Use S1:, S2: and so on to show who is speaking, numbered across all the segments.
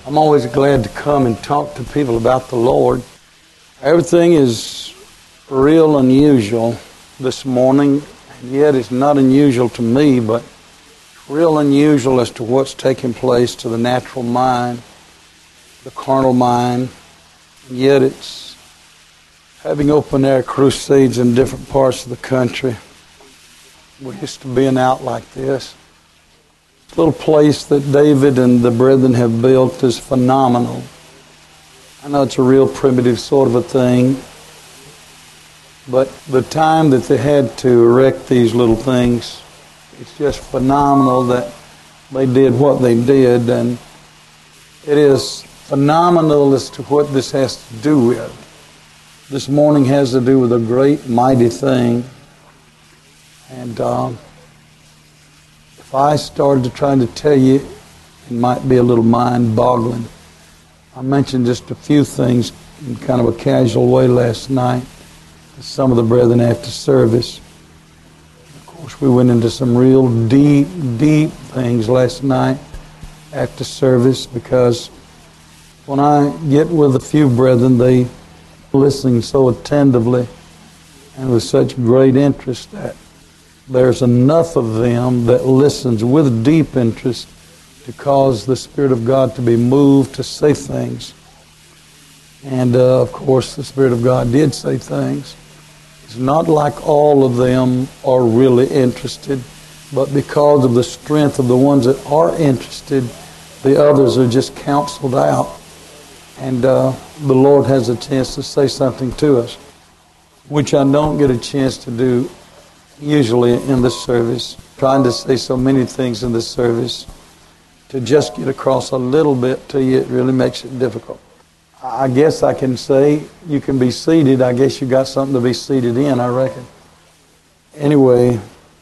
S1: I'm always glad to come and talk to people about the Lord. Everything is real unusual this morning, and yet it's not unusual to me, but real unusual as to what's taking place to the natural mind, the carnal mind, and yet it's having open-air crusades in different parts of the country. We're used to being out like this. This little place that David and the brethren have built is phenomenal. I know it's a real primitive sort of a thing, but the time that they had to erect these little things, it's just phenomenal that they did what they did, and it is phenomenal as to what this has to do with. This morning has to do with a great, mighty thing, and if I started to try to tell you, it might be a little mind-boggling. I mentioned just a few things in kind of a casual way last night to some of the brethren after service. Of course, we went into some real deep things last night after service, because when I get with a few brethren, they listen so attentively and with such great interest that there's enough of them that listens with deep interest to cause the Spirit of God to be moved to say things. And of course, the Spirit of God did say things. It's not like all of them are really interested, but because of the strength of the ones that are interested, the others are just counseled out. And the Lord has a chance to say something to us, which I don't get a chance to do usually in this service. Trying to say so many things in this service, to just get across a little bit to you, it really makes it difficult. I guess I can say you can be seated. I guess you got something to be seated in, I reckon. Anyway,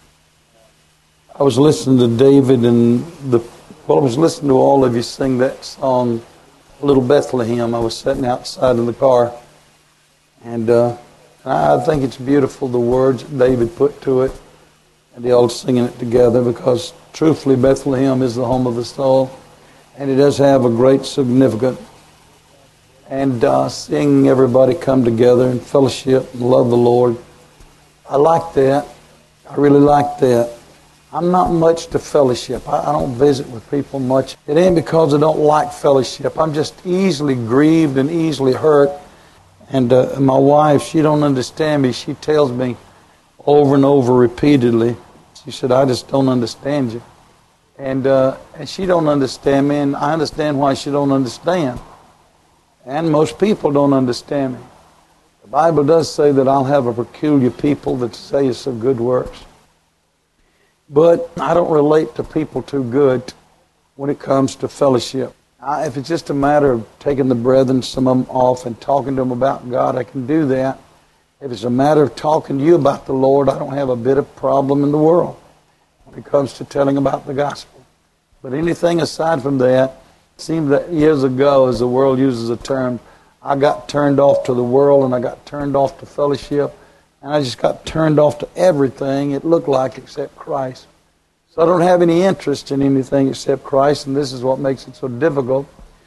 S1: I was listening to David and I was listening to all of you sing that song, Little Bethlehem. I was sitting outside in the car, and I think it's beautiful, the words that David put to it, and they all singing it together, because truthfully Bethlehem is the home of the soul, and it does have a great significance. And seeing everybody come together and fellowship and love the Lord, I like that. I really like that. I'm not much to fellowship. I don't visit with people much. It ain't because I don't like fellowship. I'm just easily grieved and easily hurt. And my wife, she don't understand me. She tells me over and over repeatedly, she said, I just don't understand you. And she don't understand me, and I understand why she don't understand. And most people don't understand me. The Bible does say that I'll have a peculiar people that say some good works. But I don't relate to people too good when it comes to fellowship. If it's just a matter of taking the brethren, some of them off, and talking to them about God, I can do that. If it's a matter of talking to you about the Lord, I don't have a bit of problem in the world when it comes to telling about the gospel. But anything aside from that, it seems that years ago, as the world uses a term, I got turned off to the world, and I got turned off to fellowship, and I just got turned off to everything, it looked like, except Christ. So I don't have any interest in anything except Christ, and this is what makes it so difficult.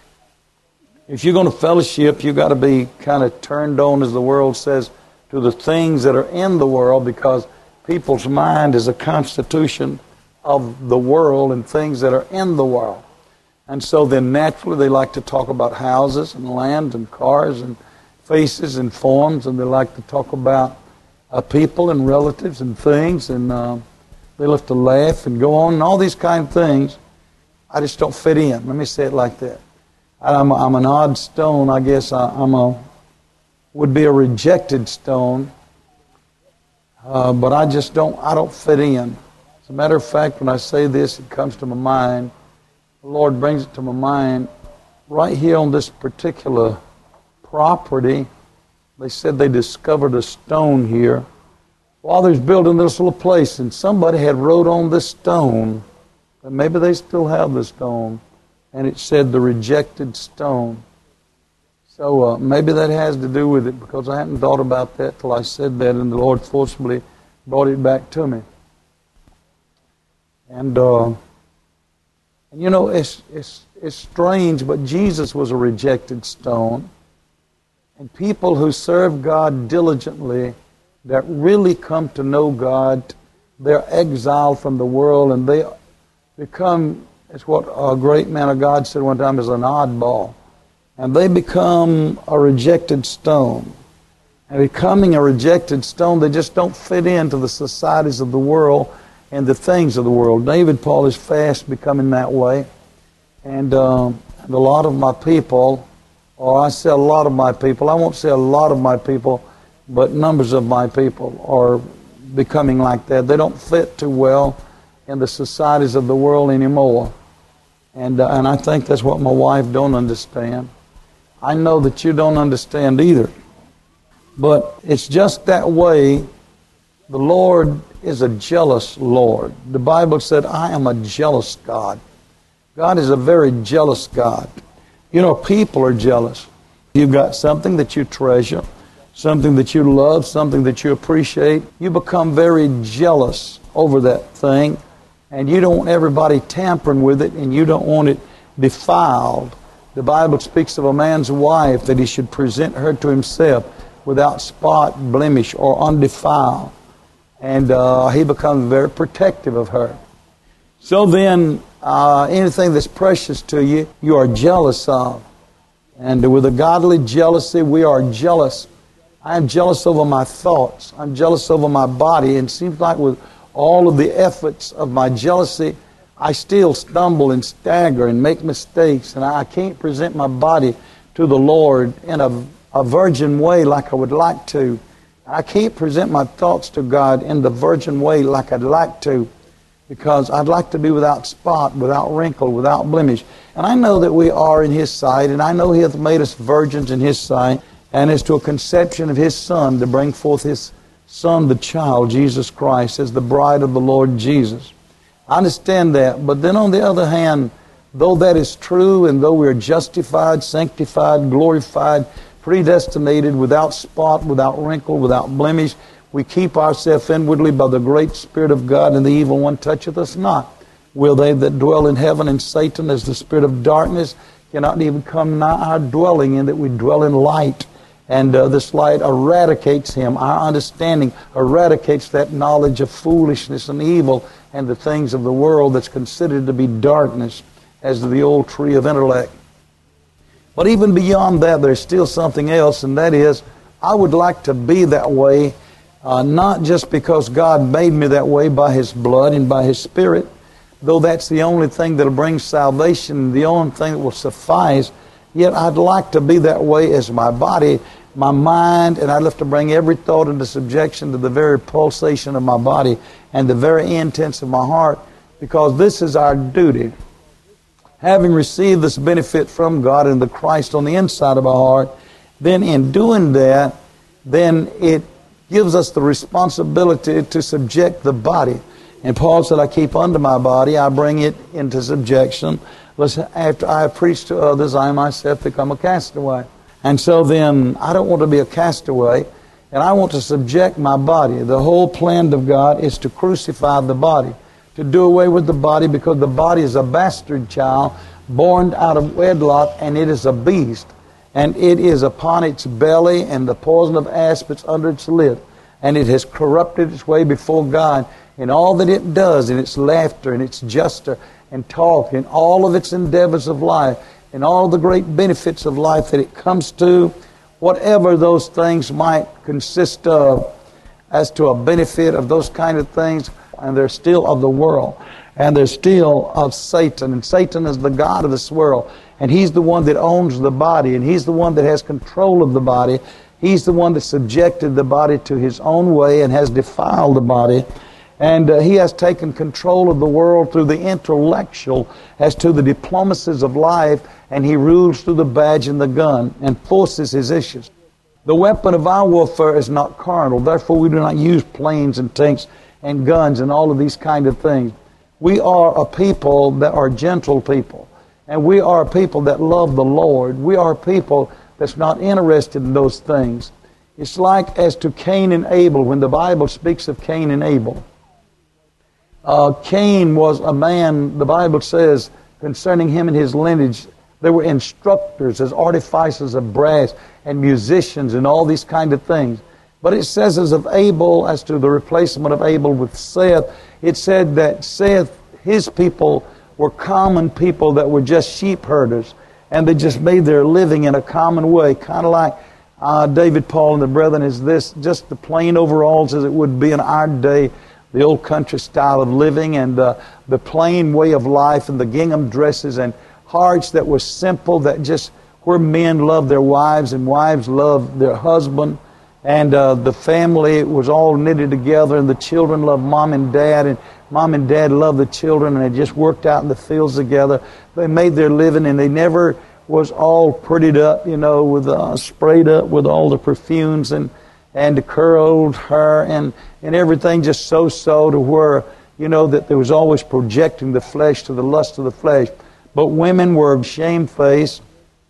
S1: If you're going to fellowship, you've got to be kind of turned on, as the world says, to the things that are in the world, because people's mind is a constitution of the world and things that are in the world. And so then naturally they like to talk about houses and land and cars and faces and forms, and they like to talk about people and relatives and things, and they love to laugh and go on and all these kind of things. I just don't fit in. Let me say it like that. I'm an odd stone. I guess would be a rejected stone, but I don't fit in. As a matter of fact, when I say this, it comes to my mind. The Lord brings it to my mind. Right here on this particular property, they said they discovered a stone here while they was building this little place, and somebody had wrote on this stone, and maybe they still have the stone, and it said the rejected stone. So maybe that has to do with it, because I hadn't thought about that till I said that, and the Lord forcibly brought it back to me. And And you know, it's strange, but Jesus was a rejected stone. And people who serve God diligently, that really come to know God, they're exiled from the world, and they become, it's what a great man of God said one time, is an oddball. And they become a rejected stone. And becoming a rejected stone, they just don't fit into the societies of the world and the things of the world. David Paul is fast becoming that way. And a lot of my people, or I say a lot of my people, I won't say a lot of my people, but numbers of my people are becoming like that. They don't fit too well in the societies of the world anymore. And I think that's what my wife don't understand. I know that you don't understand either. But it's just that way. The Lord is a jealous Lord. The Bible said, I am a jealous God. God is a very jealous God. You know, people are jealous. You've got something that you treasure, something that you love, something that you appreciate. You become very jealous over that thing, and you don't want everybody tampering with it, and you don't want it defiled. The Bible speaks of a man's wife that he should present her to himself without spot, blemish, or undefiled. And he becomes very protective of her. So then, anything that's precious to you, you are jealous of. And with a godly jealousy, we are jealous. I am jealous over my thoughts. I'm jealous over my body. And it seems like with all of the efforts of my jealousy, I still stumble and stagger and make mistakes. And I can't present my body to the Lord in a virgin way like I would like to. I can't present my thoughts to God in the virgin way like I'd like to, because I'd like to be without spot, without wrinkle, without blemish. And I know that we are in His sight, and I know He hath made us virgins in His sight, and as to a conception of His Son, to bring forth His Son, the child, Jesus Christ, as the bride of the Lord Jesus. I understand that, but then on the other hand, though that is true, and though we are justified, sanctified, glorified, predestinated, without spot, without wrinkle, without blemish, we keep ourselves inwardly by the great Spirit of God, and the evil one toucheth us not. Will they that dwell in heaven, and Satan as the spirit of darkness cannot even come nigh our dwelling, in that we dwell in light. And this light eradicates him. Our understanding eradicates that knowledge of foolishness and evil and the things of the world that's considered to be darkness, as the old tree of intellect. But even beyond that, there's still something else, and that is, I would like to be that way, not just because God made me that way by His blood and by His Spirit, though that's the only thing that will bring salvation, the only thing that will suffice, yet I'd like to be that way as my body, my mind, and I'd like to bring every thought into subjection to the very pulsation of my body and the very intents of my heart, because this is our duty. Having received this benefit from God and the Christ on the inside of our heart, then in doing that, then it gives us the responsibility to subject the body. And Paul said, I keep under my body, I bring it into subjection, lest after I have preached to others, I myself become a castaway. And so then, I don't want to be a castaway, and I want to subject my body. The whole plan of God is to crucify the body, to do away with the body, because the body is a bastard child born out of wedlock, and it is a beast, and it is upon its belly, and the poison of aspids under its lip, and it has corrupted its way before God in all that it does, in its laughter, and its gesture, and talk, in all of its endeavors of life, and all the great benefits of life that it comes to, whatever those things might consist of, as to a benefit of those kind of things, and they're still of the world, and they're still of Satan, and Satan is the god of this world, and he's the one that owns the body, and he's the one that has control of the body. He's the one that subjected the body to his own way and has defiled the body, and he has taken control of the world through the intellectual as to the diplomacies of life, and he rules through the badge and the gun and forces his issues. The weapon of our warfare is not carnal, therefore we do not use planes and tanks and guns and all of these kind of things. We are a people that are gentle people, and we are a people that love the Lord. We are a people that's not interested in those things. It's like as to Cain and Abel, when the Bible speaks of Cain and Abel. Cain was a man, the Bible says, concerning him and his lineage. There were instructors as artificers of brass and musicians and all these kind of things. But it says as of Abel, as to the replacement of Abel with Seth, it said that Seth, his people, were common people that were just sheep herders. And they just made their living in a common way. Kind of like David, Paul, and the brethren is this, just the plain overalls as it would be in our day, the old country style of living and the plain way of life and the gingham dresses and hearts that were simple, that just where men loved their wives and wives loved their husband. And the family was all knitted together, and the children loved mom and dad, and mom and dad loved the children, and they just worked out in the fields together. They made their living, and they never was all prettied up, with sprayed up with all the perfumes and the curled hair and everything just so to where, that there was always projecting the flesh to the lust of the flesh. But women were shamefaced,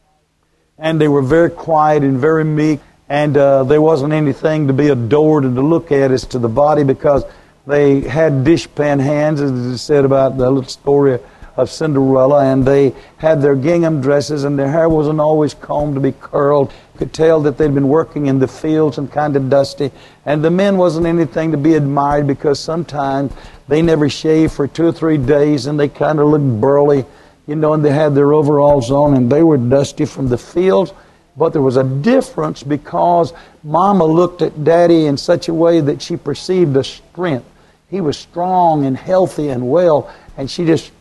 S1: and they were very quiet and very meek. And there wasn't anything to be adored and to look at as to the body, because they had dishpan hands, as it said about the little story of Cinderella, and they had their gingham dresses, and their hair wasn't always combed to be curled. You could tell that they'd been working in the fields and kind of dusty. And the men wasn't anything to be admired, because sometimes they never shaved for 2 or 3 days, and they kind of looked burly, and they had their overalls on, and they were dusty from the fields. But there was a difference, because Mama looked at Daddy in such a way that she perceived a strength. He was strong and healthy and well, and she just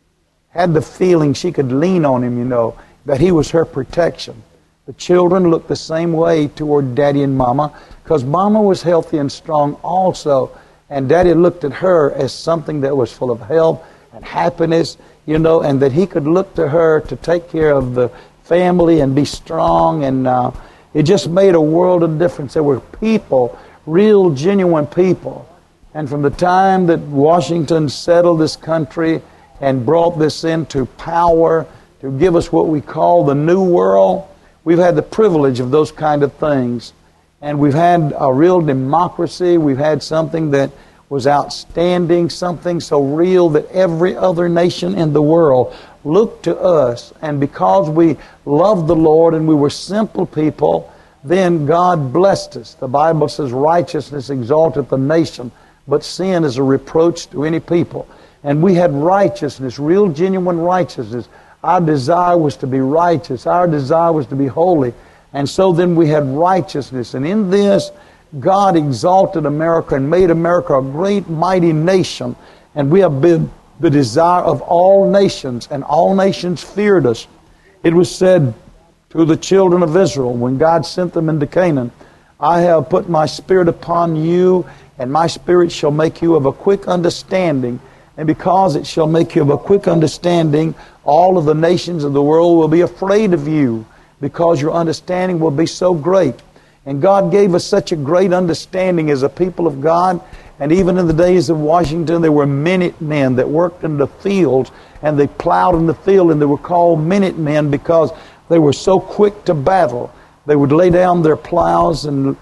S1: had the feeling she could lean on him, that he was her protection. The children looked the same way toward Daddy and Mama, because Mama was healthy and strong also, and Daddy looked at her as something that was full of health and happiness, and that he could look to her to take care of the family and be strong, and it just made a world of difference. There were people, real genuine people, and from the time that Washington settled this country and brought this into power to give us what we call the New World, we've had the privilege of those kind of things, and we've had a real democracy. We've had something that was outstanding, something so real that every other nation in the world looked to us. And because we loved the Lord and we were simple people, then God blessed us. The Bible says righteousness exalteth the nation, but sin is a reproach to any people. And we had righteousness, real genuine righteousness. Our desire was to be righteous. Our desire was to be holy. And so then we had righteousness. And in this, God exalted America and made America a great, mighty nation. And we have been the desire of all nations, and all nations feared us. It was said to the children of Israel when God sent them into Canaan, I have put my spirit upon you, and my spirit shall make you of a quick understanding. And because it shall make you of a quick understanding, all of the nations of the world will be afraid of you, because your understanding will be so great. And God gave us such a great understanding as a people of God. And even in the days of Washington, there were Minutemen that worked in the fields, and they plowed in the field, and they were called Minutemen because they were so quick to battle. They would lay down their plows and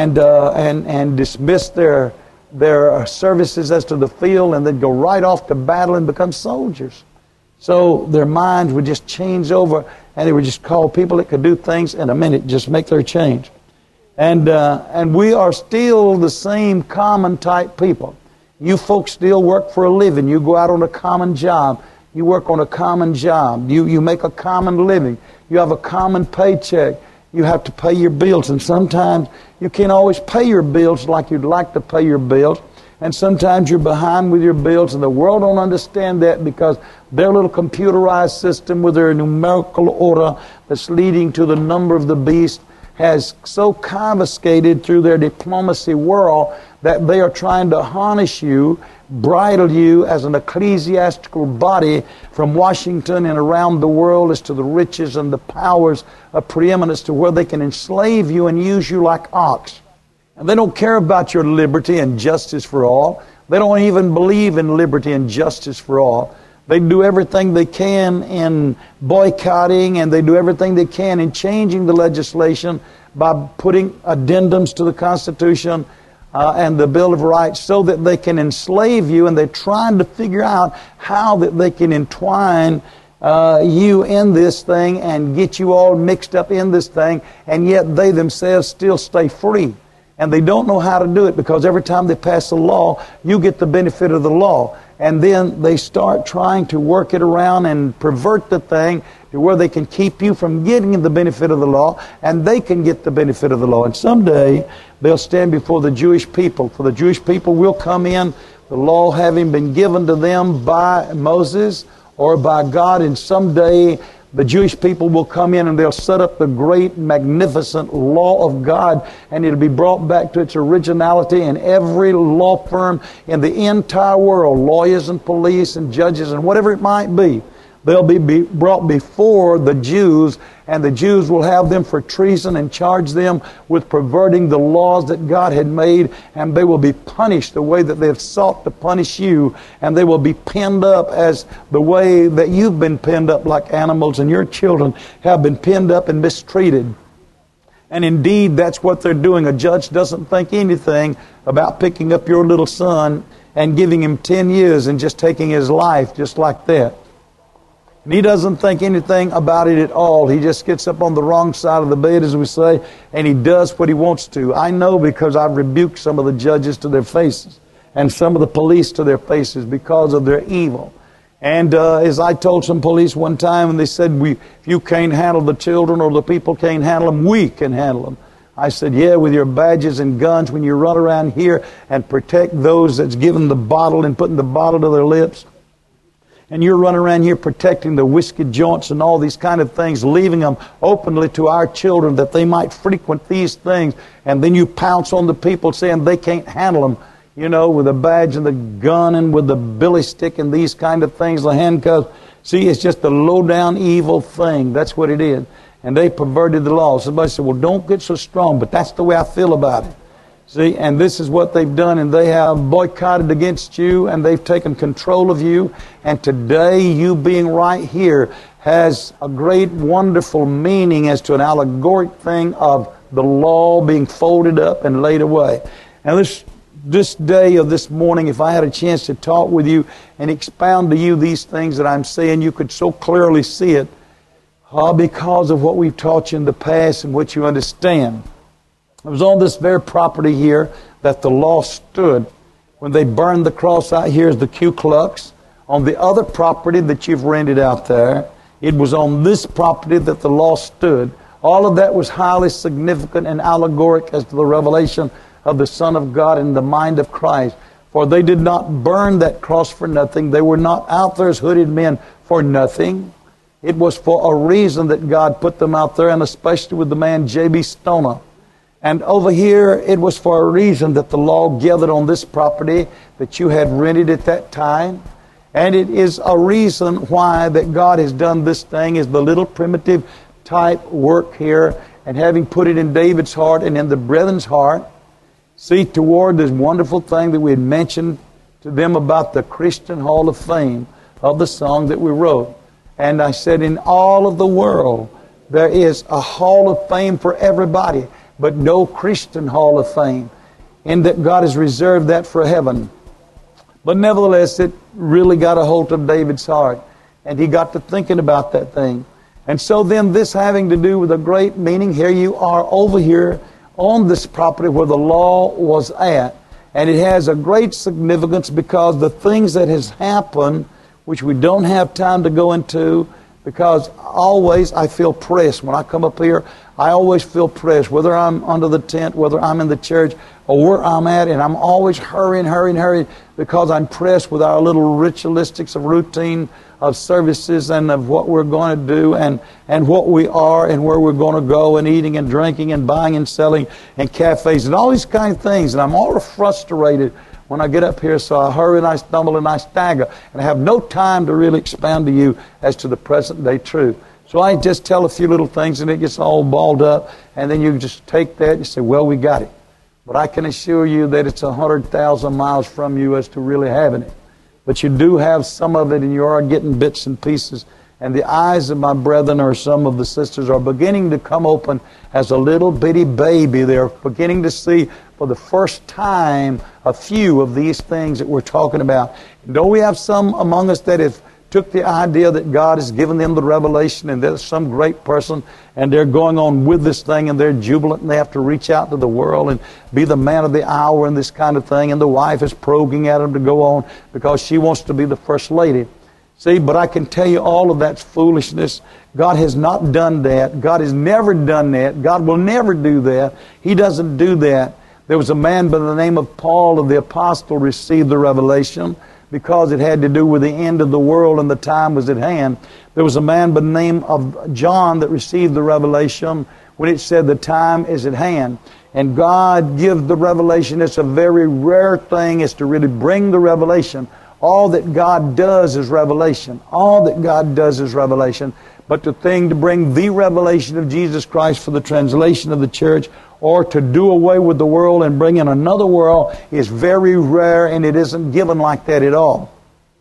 S1: dismiss their services as to the field, and they'd go right off to battle and become soldiers. So their minds would just change over, and they were just called people that could do things in a minute, just make their change. And we are still the same common type people. You folks still work for a living. You go out on a common job. You work on a common job. You make a common living. You have a common paycheck. You have to pay your bills. And sometimes you can't always pay your bills like you'd like to pay your bills. And sometimes you're behind with your bills, and the world don't understand that, because their little computerized system with their numerical order that's leading to the number of the beast has so confiscated through their diplomacy world that they are trying to harness you, bridle you as an ecclesiastical body from Washington and around the world as to the riches and the powers of preeminence, to where they can enslave you and use you like ox. And they don't care about your liberty and justice for all. They don't even believe in liberty and justice for all. They do everything they can in boycotting, and they do everything they can in changing the legislation by putting addendums to the Constitution, and the Bill of Rights so that they can enslave you, and they're trying to figure out how that they can entwine you in this thing and get you all mixed up in this thing, and yet they themselves still stay free. And they don't know how to do it, because every time they pass a law, you get the benefit of the law. And then they start trying to work it around and pervert the thing to where they can keep you from getting the benefit of the law, and they can get the benefit of the law. And someday they'll stand before the Jewish people. For the Jewish people will come in, the law having been given to them by Moses or by God, and someday the Jewish people will come in and they'll set up the great, magnificent law of God, and it'll be brought back to its originality, and every law firm in the entire world, lawyers and police and judges and whatever it might be, they'll be brought before the Jews, and the Jews will have them for treason and charge them with perverting the laws that God had made, and they will be punished the way that they have sought to punish you, and they will be pinned up as the way that you've been pinned up like animals, and your children have been pinned up and mistreated. And indeed, that's what they're doing. A judge doesn't think anything about picking up your little son and giving him 10 years and just taking his life just like that. And he doesn't think anything about it at all. He just gets up on the wrong side of the bed, as we say, and he does what he wants to. I know, because I've rebuked some of the judges to their faces and some of the police to their faces because of their evil. And as I told some police one time, and they said, if you can't handle the children or the people can't handle them, we can handle them. I said, yeah, with your badges and guns, when you run around here and protect those that's giving the bottle and putting the bottle to their lips, and you're running around here protecting the whiskey joints and all these kind of things, leaving them openly to our children that they might frequent these things, and then you pounce on the people saying they can't handle them, you know, with the badge and the gun and with the billy stick and these kind of things, the handcuffs. See, it's just a low-down evil thing. That's what it is. And they perverted the law. Somebody said, well, don't get so strong, but that's the way I feel about it. See, and this is what they've done, and they have boycotted against you, and they've taken control of you, and today you being right here has a great, wonderful meaning as to an allegoric thing of the law being folded up and laid away. And this day of this morning, if I had a chance to talk with you and expound to you these things that I'm saying, you could so clearly see it because of what we've taught you in the past and what you understand. It was on this very property here that the law stood. When they burned the cross out here is the Ku Klux. On the other property that you've rented out there, it was on this property that the law stood. All of that was highly significant and allegoric as to the revelation of the Son of God in the mind of Christ. For they did not burn that cross for nothing. They were not out there as hooded men for nothing. It was for a reason that God put them out there, and especially with the man J.B. Stoner. And over here, it was for a reason that the law gathered on this property that you had rented at that time. And it is a reason why that God has done this thing, is the little primitive type work here, and having put it in David's heart and in the brethren's heart, see, toward this wonderful thing that we had mentioned to them about the Christian Hall of Fame of the song that we wrote. And I said, in all of the world, there is a Hall of Fame for everybody, but no Christian Hall of Fame, in that God has reserved that for heaven. But nevertheless, it really got a hold of David's heart, and he got to thinking about that thing. And so then, this having to do with a great meaning, here you are over here on this property where the law was at, and it has a great significance because the things that has happened, which we don't have time to go into, because always I feel pressed. When I come up here, I always feel pressed, whether I'm under the tent, whether I'm in the church, or where I'm at, and I'm always hurrying, because I'm pressed with our little ritualistics of routine of services and of what we're going to do and what we are and where we're going to go, and eating and drinking and buying and selling and cafes and all these kind of things. And I'm all frustrated when I get up here, so I hurry and I stumble and I stagger, and I have no time to really expound to you as to the present day truth. So I just tell a few little things, and it gets all balled up, and then you just take that and say, well, we got it. But I can assure you that it's 100,000 miles from you as to really having it. But you do have some of it, and you are getting bits and pieces And the eyes of my brethren or some of the sisters are beginning to come open as a little bitty baby. They're beginning to see for the first time a few of these things that we're talking about. Don't we have some among us that have took the idea that God has given them the revelation and there's some great person and they're going on with this thing and they're jubilant and they have to reach out to the world and be the man of the hour and this kind of thing, and the wife is probing at them to go on because she wants to be the first lady. See, but I can tell you all of that's foolishness. God has not done that. God has never done that. God will never do that. He doesn't do that. There was a man by the name of Paul the apostle received the revelation because it had to do with the end of the world and the time was at hand. There was a man by the name of John that received the revelation when it said the time is at hand. And God gives the revelation. It's a very rare thing is to really bring the revelation. All that God does is revelation. All that God does is revelation. But the thing to bring the revelation of Jesus Christ for the translation of the church or to do away with the world and bring in another world is very rare, and it isn't given like that at all.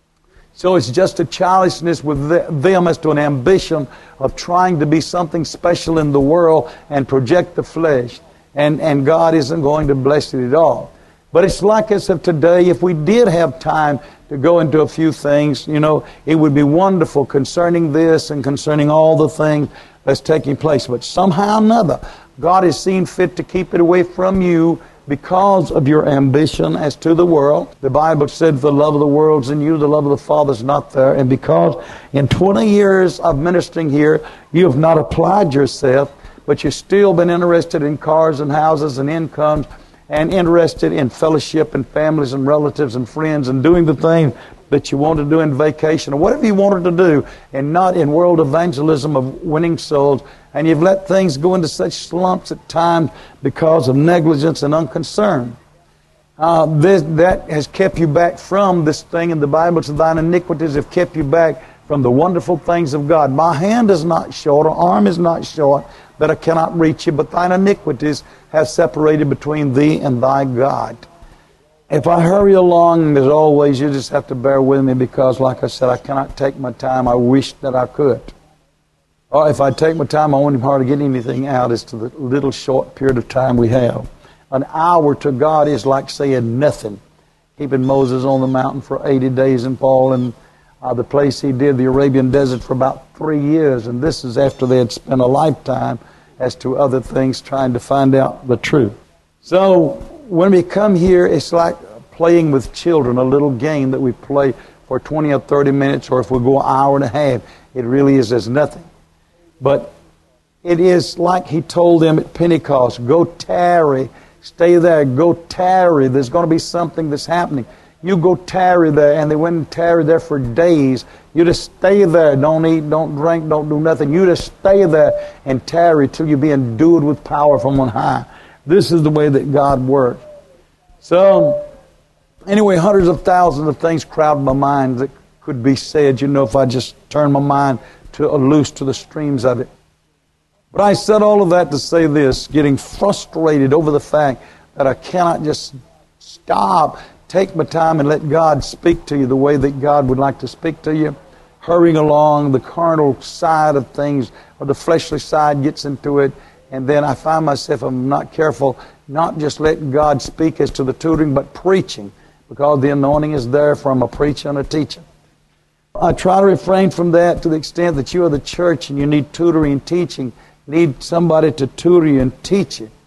S1: So it's just a childishness with them as to an ambition of trying to be something special in the world and project the flesh. And God isn't going to bless it at all. But it's like as of today, if we did have time to go into a few things, you know, it would be wonderful concerning this and concerning all the things that's taking place. But somehow or another, God has seen fit to keep it away from you because of your ambition as to the world. The Bible said, the love of the world's in you, the love of the Father's not there. And because in 20 years of ministering here, you have not applied yourself, but you've still been interested in cars and houses and incomes, and interested in fellowship and families and relatives and friends and doing the thing that you want to do in vacation or whatever you wanted to do, and not in world evangelism of winning souls. And you've let things go into such slumps at times because of negligence and unconcern. That has kept you back from this thing, and the Bible says thine iniquities have kept you back from the wonderful things of God. My hand is not short, or arm is not short, that I cannot reach you, but thine iniquities have separated between thee and thy God. If I hurry along, as always, you just have to bear with me because, like I said, I cannot take my time. I wish that I could. Or if I take my time, I won't hardly get anything out as to the little short period of time we have. An hour to God is like saying nothing. Keeping Moses on the mountain for 80 days and Paul in the place he did, the Arabian desert, for about 3 years. And this is after they had spent a lifetime as to other things trying to find out the truth. So when we come here, it's like playing with children, a little game that we play for 20 or 30 minutes, or if we go an hour and a half, it really is as nothing. But it is like he told them at Pentecost, go tarry, stay there, go tarry. There's going to be something that's happening. You go tarry there, and they went and tarried there for days. You just stay there. Don't eat, don't drink, don't do nothing. You just stay there and tarry till you be endued with power from on high. This is the way that God works. So, anyway, hundreds of thousands of things crowd my mind that could be said, you know, if I just turn my mind loose to the streams of it. But I said all of that to say this, getting frustrated over the fact that I cannot just stop, take my time and let God speak to you the way that God would like to speak to you. Hurrying along, the carnal side of things, or the fleshly side gets into it, and then I find myself, if I'm not careful, not just letting God speak as to the tutoring, but preaching, because the anointing is there from a preacher and a teacher. I try to refrain from that to the extent that you are the church and you need tutoring and teaching, need somebody to tutor you and teach you.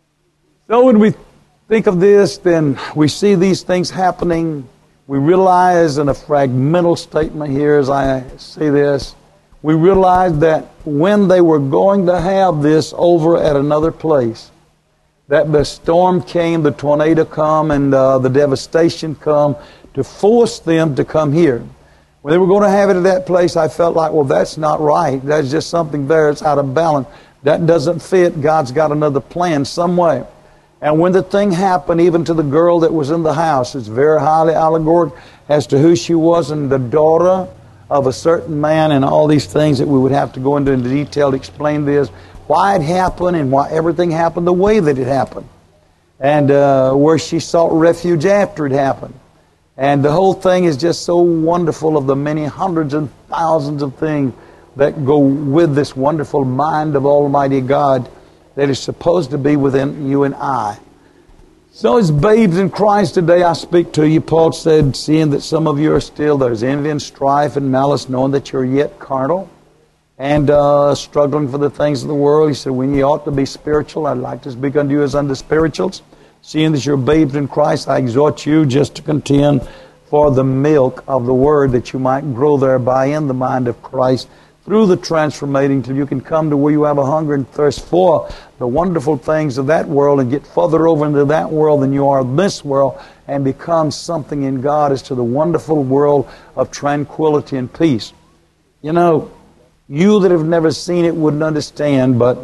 S1: So when we think of this, then we see these things happening. We realize in a fragmental statement here as I see this, we realize that when they were going to have this over at another place, that the storm came, the tornado come, and the devastation come to force them to come here. When they were going to have it at that place, I felt like, well, that's not right. That's just something there. It's out of balance. That doesn't fit. God's got another plan some way. And when the thing happened, even to the girl that was in the house, it's very highly allegorical as to who she was, and the daughter of a certain man, and all these things that we would have to go into detail to explain this, why it happened and why everything happened the way that it happened, and where she sought refuge after it happened. And the whole thing is just so wonderful, of the many hundreds and thousands of things that go with this wonderful mind of Almighty God that is supposed to be within you and I. So as babes in Christ today, I speak to you. Paul said, seeing that some of you are still, there's envy and strife and malice, knowing that you're yet carnal and struggling for the things of the world. He said, when ye ought to be spiritual, I'd like to speak unto you as unto spirituals. Seeing that you're babes in Christ, I exhort you just to contend for the milk of the Word, that you might grow thereby in the mind of Christ, through the transformating, till you can come to where you have a hunger and thirst for the wonderful things of that world, and get further over into that world than you are this world, and become something in God as to the wonderful world of tranquility and peace. You know, you that have never seen it wouldn't understand, but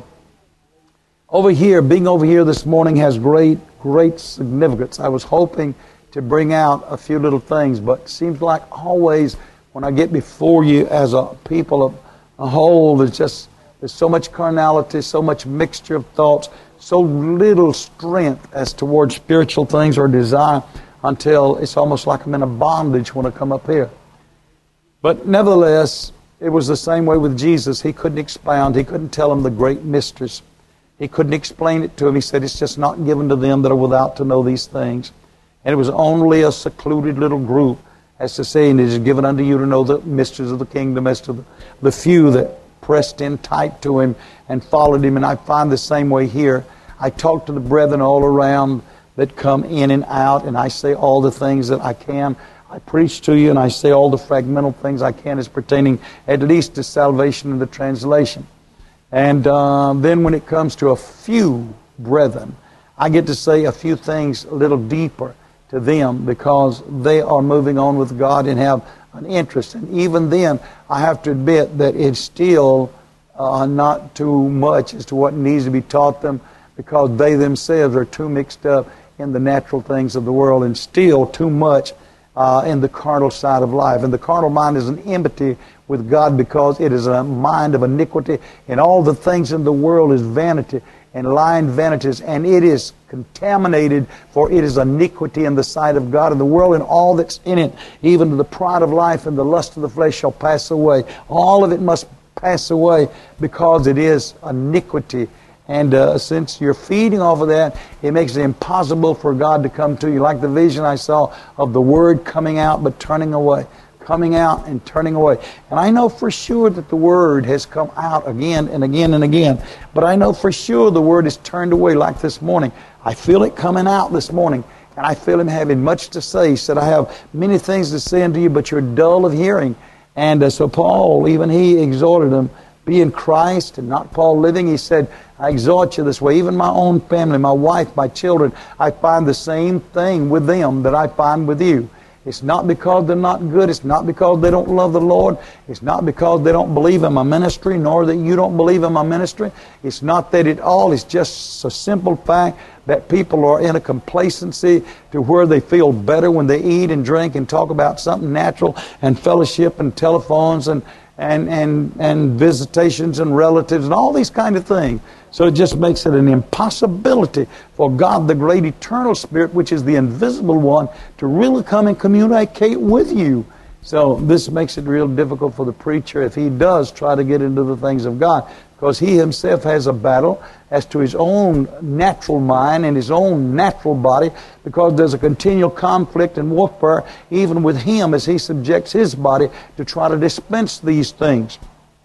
S1: being over here this morning has great significance. I was hoping to bring out a few little things, but it seems like always when I get before you as a people of a whole, there's so much carnality, so much mixture of thoughts, so little strength as towards spiritual things or desire, until it's almost like I'm in a bondage when I come up here. But nevertheless, it was the same way with Jesus. He couldn't expound. He couldn't tell them the great mysteries. He couldn't explain it to them. He said it's just not given to them that are without to know these things. And it was only a secluded little group, as to say, and it is given unto you to know the mysteries of the kingdom, as to the few that pressed in tight to Him and followed Him. And I find the same way here. I talk to the brethren all around that come in and out, and I say all the things that I can. I preach to you, and I say all the fragmental things I can as pertaining at least to salvation and the translation. And then when it comes to a few brethren, I get to say a few things a little deeper to them, because they are moving on with God and have an interest. And even then, I have to admit that it's still not too much as to what needs to be taught them, because they themselves are too mixed up in the natural things of the world, and still too much in the carnal side of life. And the carnal mind is an enmity with God, because it is a mind of iniquity, and all the things in the world is vanity and lying vanities, and it is contaminated, for it is iniquity in the sight of God. And the world and all that's in it, even to the pride of life and the lust of the flesh, shall pass away. All of it must pass away, because it is iniquity. And since you're feeding off of that, it makes it impossible for God to come to you. Like the vision I saw of the Word coming out but turning away. Coming out and turning away. And I know for sure that the Word has come out again and again and again. But I know for sure the Word is turned away, like this morning. I feel it coming out this morning. And I feel Him having much to say. He said, I have many things to say unto you, but you're dull of hearing. And so Paul, even he exhorted them, be in Christ and not Paul living. He said, I exhort you this way. Even my own family, my wife, my children, I find the same thing with them that I find with you. It's not because they're not good. It's not because they don't love the Lord. It's not because they don't believe in my ministry, nor that you don't believe in my ministry. It's not that at all. It's just a simple fact that people are in a complacency to where they feel better when they eat and drink and talk about something natural and fellowship and telephones and visitations and relatives and all these kind of things. So it just makes it an impossibility for God, the great eternal Spirit, which is the invisible one, to really come and communicate with you. So this makes it real difficult for the preacher if he does try to get into the things of God, because he himself has a battle as to his own natural mind and his own natural body, because there's a continual conflict and warfare even with him as he subjects his body to try to dispense these things.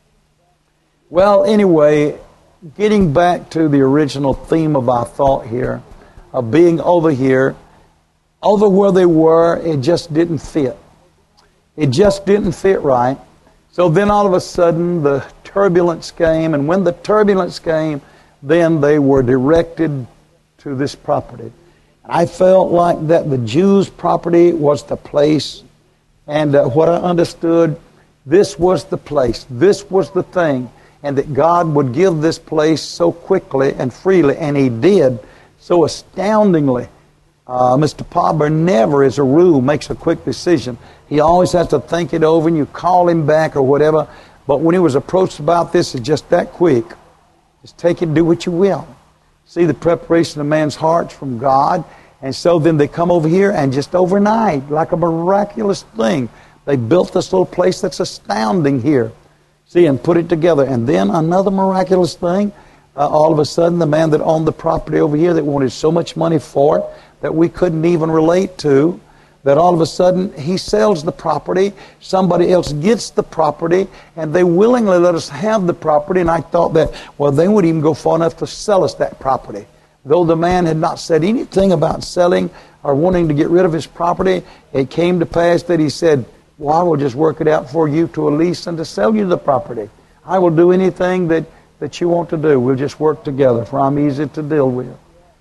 S1: Well, anyway, getting back to the original theme of our thought here, of being over here, over where they were, it just didn't fit. It just didn't fit right. So then all of a sudden the turbulence came, and when the turbulence came, then they were directed to this property. I felt like that the Jews' property was the place, and what I understood, this was the place, this was the thing, and that God would give this place so quickly and freely, and He did so astoundingly. Mr. Palmer never, as a rule, makes a quick decision. He always has to think it over, and you call him back or whatever. But when he was approached about this, it's just that quick. Just take it and do what you will. See the preparation of man's hearts from God. And so then they come over here and just overnight, like a miraculous thing, they built this little place that's astounding here. See, and put it together. And then another miraculous thing, all of a sudden the man that owned the property over here that wanted so much money for it that we couldn't even relate to, that all of a sudden he sells the property, somebody else gets the property, and they willingly let us have the property. And I thought that, well, they would even go far enough to sell us that property. Though the man had not said anything about selling or wanting to get rid of his property, it came to pass that he said, well, I will just work it out for you to a lease and to sell you the property. I will do anything that you want to do. We'll just work together, for I'm easy to deal with.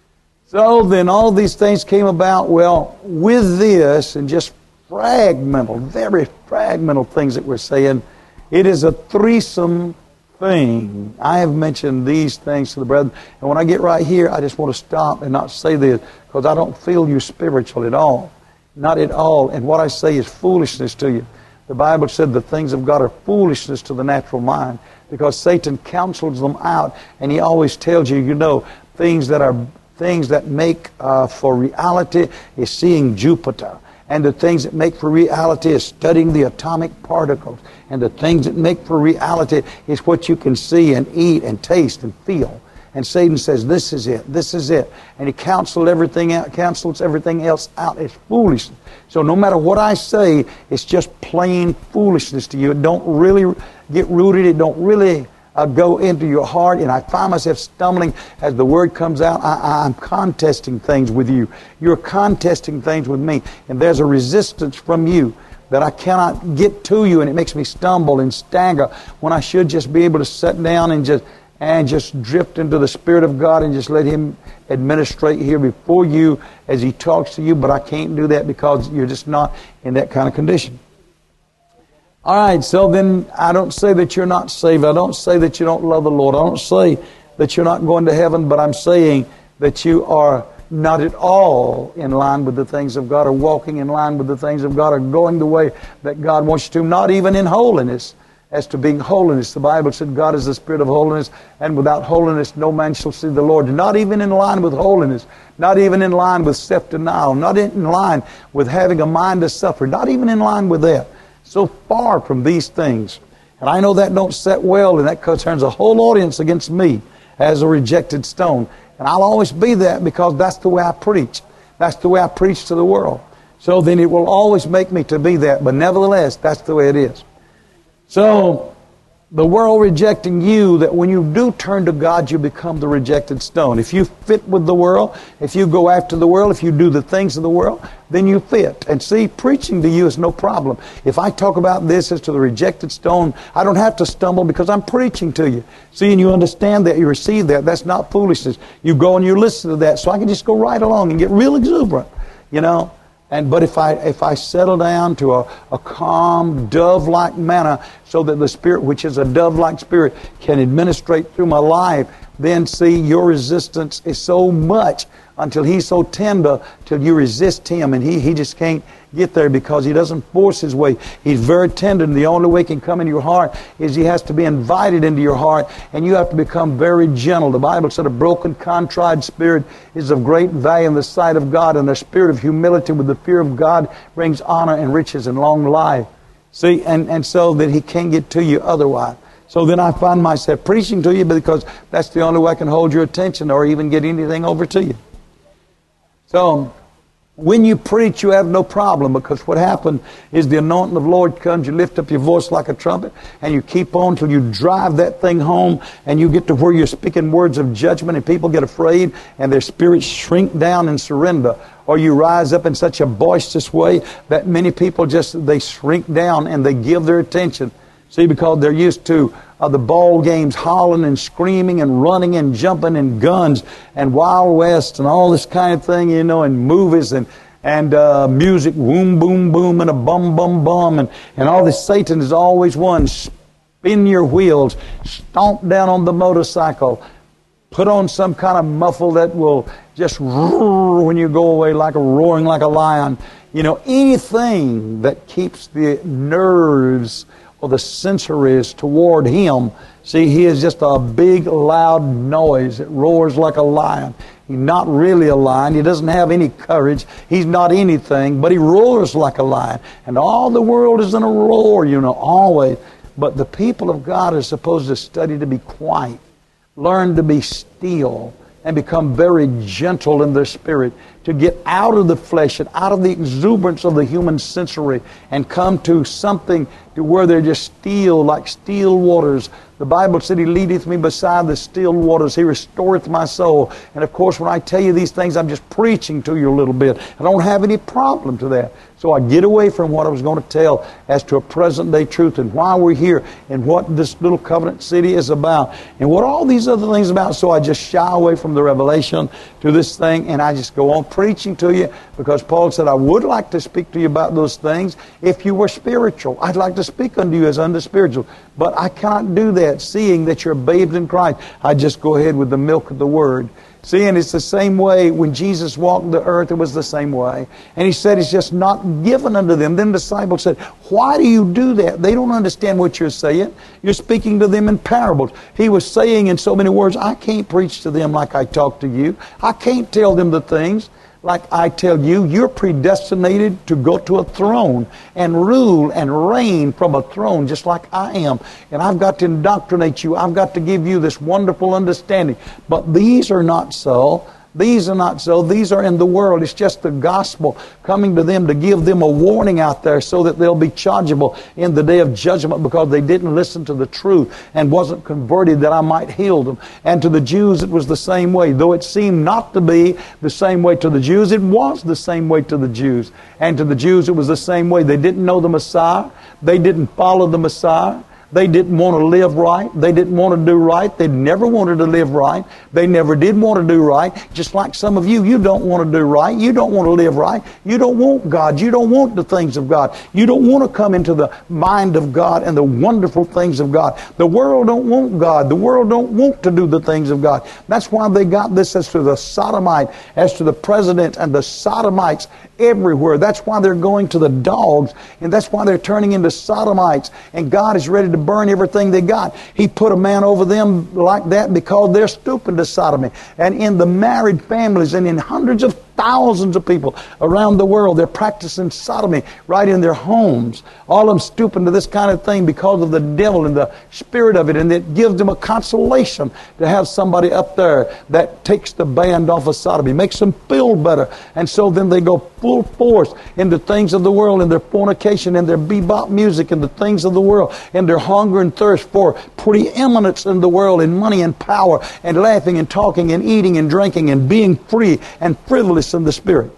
S1: So then all these things came about. Well, with this and just fragmental, very fragmental things that we're saying, it is a threesome thing. I have mentioned these things to the brethren, and when I get right here, I just want to stop and not say this, because I don't feel you spiritual at all. Not at all. And what I say is foolishness to you. The Bible said the things of God are foolishness to the natural mind, because Satan counsels them out, and he always tells you, you know, things that make for reality is seeing Jupiter. And the things that make for reality is studying the atomic particles. And the things that make for reality is what you can see and eat and taste and feel. And Satan says, this is it, this is it. And he cancels everything else out as foolishness. So no matter what I say, it's just plain foolishness to you. It don't really get rooted. It don't really go into your heart. And I find myself stumbling as the word comes out. I'm contesting things with you. You're contesting things with me. And there's a resistance from you that I cannot get to you. And it makes me stumble and stagger when I should just be able to sit down and just drift into the Spirit of God and just let Him administrate here before you as He talks to you. But I can't do that because you're just not in that kind of condition. All right, so then I don't say that you're not saved. I don't say that you don't love the Lord. I don't say that you're not going to heaven, but I'm saying that you are not at all in line with the things of God, or walking in line with the things of God, or going the way that God wants you to, not even in holiness. As to being holiness, the Bible said God is the Spirit of holiness, and without holiness no man shall see the Lord. Not even in line with holiness, not even in line with self-denial, not in line with having a mind to suffer, not even in line with that. So far from these things. And I know that don't set well, and that turns a whole audience against me as a rejected stone. And I'll always be that, because that's the way I preach. That's the way I preach to the world. So then it will always make me to be that. But nevertheless, that's the way it is. So, the world rejecting you, that when you do turn to God, you become the rejected stone. If you fit with the world, if you go after the world, if you do the things of the world, then you fit. And see, preaching to you is no problem. If I talk about this as to the rejected stone, I don't have to stumble because I'm preaching to you. See, and you understand that, you receive that. That's not foolishness. You go and you listen to that. So I can just go right along and get real exuberant, you know. But if I settle down to a calm, dove-like manner, so that the Spirit, which is a dove-like Spirit, can administrate through my life, then see, your resistance is so much until He's so tender, till you resist Him, and He just can't get there because He doesn't force His way. He's very tender, and the only way He can come into your heart is He has to be invited into your heart, and you have to become very gentle. The Bible said a broken, contrite spirit is of great value in the sight of God, and the spirit of humility with the fear of God brings honor and riches and long life. See, and so that He can't get to you otherwise. So then I find myself preaching to you because that's the only way I can hold your attention or even get anything over to you. So, when you preach, you have no problem, because what happened is the anointing of the Lord comes, you lift up your voice like a trumpet, and you keep on till you drive that thing home, and you get to where you're speaking words of judgment, and people get afraid, and their spirits shrink down and surrender. Or you rise up in such a boisterous way that many people they shrink down and they give their attention. See, because they're used to the ball games, hollering and screaming and running and jumping and guns and Wild West and all this kind of thing, you know, and movies and music, boom, boom, boom, and a bum, bum, bum, and all this. Satan is always one. Spin your wheels, stomp down on the motorcycle, put on some kind of muffle that will just roar when you go away, like roaring like a lion. You know, anything that keeps the nerves or the sensories toward Him. See, He is just a big, loud noise that roars like a lion. He's not really a lion. He doesn't have any courage. He's not anything, but he roars like a lion. And all the world is in a roar, always. But the people of God are supposed to study to be quiet, learn to be still, and become very gentle in their spirit, to get out of the flesh and out of the exuberance of the human sensory and come to something to where they're just still, like still waters. The Bible said, He leadeth me beside the still waters. He restoreth my soul. And of course, when I tell you these things, I'm just preaching to you a little bit. I don't have any problem to that. So I get away from what I was going to tell as to a present day truth and why we're here and what this little covenant city is about and what all these other things are about. So I just shy away from the revelation to this thing, and I just go on preaching to you, because Paul said, I would like to speak to you about those things if you were spiritual. I'd like to speak unto you as unto spiritual, but I cannot do that, seeing that you're babes in Christ. I just go ahead with the milk of the Word. See, and it's the same way when Jesus walked the earth, it was the same way. And He said it's just not given unto them. Then the disciples said, why do you do that? They don't understand what you're saying. You're speaking to them in parables. He was saying in so many words, I can't preach to them like I talk to you. I can't tell them the things like I tell you. You're predestinated to go to a throne and rule and reign from a throne just like I am. And I've got to indoctrinate you. I've got to give you this wonderful understanding. But these are not so. These are not so. These are in the world. It's just the gospel coming to them to give them a warning out there so that they'll be chargeable in the day of judgment because they didn't listen to the truth and wasn't converted that I might heal them. And to the Jews it was the same way. Though it seemed not to be the same way to the Jews, it was the same way to the Jews. And to the Jews it was the same way. They didn't know the Messiah. They didn't follow the Messiah. They didn't want to live right. They didn't want to do right. They never wanted to live right. They never did want to do right. Just like some of you, you don't want to do right. You don't want to live right. You don't want God. You don't want the things of God. You don't want to come into the mind of God and the wonderful things of God. The world don't want God. The world don't want to do the things of God. That's why they got this as to the sodomite, as to the president and the sodomites everywhere. That's why they're going to the dogs, and that's why they're turning into sodomites. And God is ready to burn everything they got. He put a man over them like that because they're stooping to sodomy. And in the married families and in hundreds of thousands of people around the world, they're practicing sodomy right in their homes. All of them stooping to this kind of thing because of the devil and the spirit of it. And it gives them a consolation to have somebody up there that takes the band off of sodomy, makes them feel better. And so then they go full force into things of the world, and their fornication and their bebop music and the things of the world, and their hunger and thirst for preeminence in the world and money and power and laughing and talking and eating and drinking and being free and frivolous in the spirit.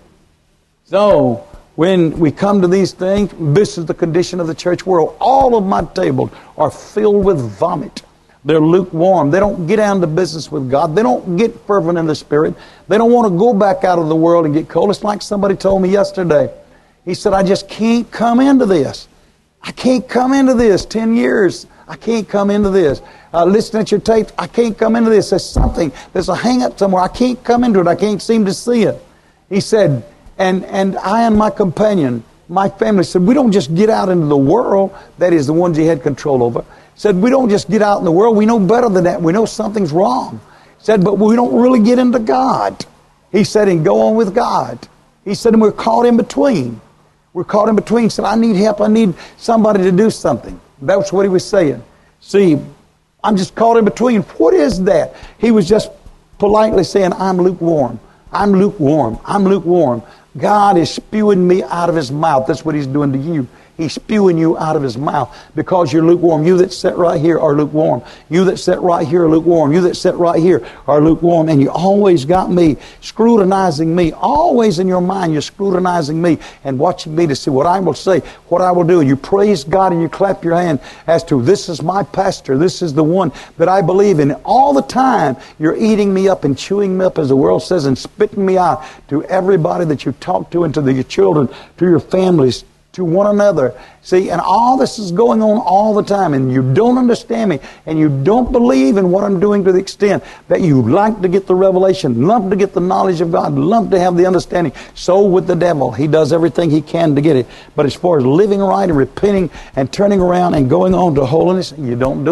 S1: So when we come to these things, this is the condition of the church world. All of my tables are filled with vomit. They're lukewarm. They don't get down to business with God. They don't get fervent in the spirit. They don't want to go back out of the world and get cold. It's like somebody told me yesterday. He said, I just can't come into this. I can't come into this. 10 years, I can't come into this. Listening at your tapes, I can't come into this. There's something, there's a hang-up somewhere. I can't come into it. I can't seem to see it. He said, and I and my companion, my family said, we don't just get out into the world. That is the ones he had control over. Said, we don't just get out in the world. We know better than that. We know something's wrong. Said, but we don't really get into God. He said, and go on with God. He said, and we're caught in between. We're caught in between. He said, I need help. I need somebody to do something. That's what he was saying. See, I'm just caught in between. What is that? He was just politely saying, I'm lukewarm. I'm lukewarm. I'm lukewarm. God is spewing me out of His mouth. That's what He's doing to you. He's spewing you out of His mouth because you're lukewarm. You that sit right here are lukewarm. You that sit right here are lukewarm. You that sit right here are lukewarm. And you always got me, scrutinizing me. Always in your mind you're scrutinizing me and watching me to see what I will say, what I will do. And you praise God and you clap your hand as to, this is my pastor. This is the one that I believe in. All the time you're eating me up and chewing me up, as the world says, and spitting me out to everybody that you talk to and to your children, to your families, to one another. See, and all this is going on all the time, and you don't understand me, and you don't believe in what I'm doing to the extent that you like to get the revelation, love to get the knowledge of God, love to have the understanding. So with the devil, he does everything he can to get it. But as far as living right and repenting and turning around and going on to holiness, you don't do it.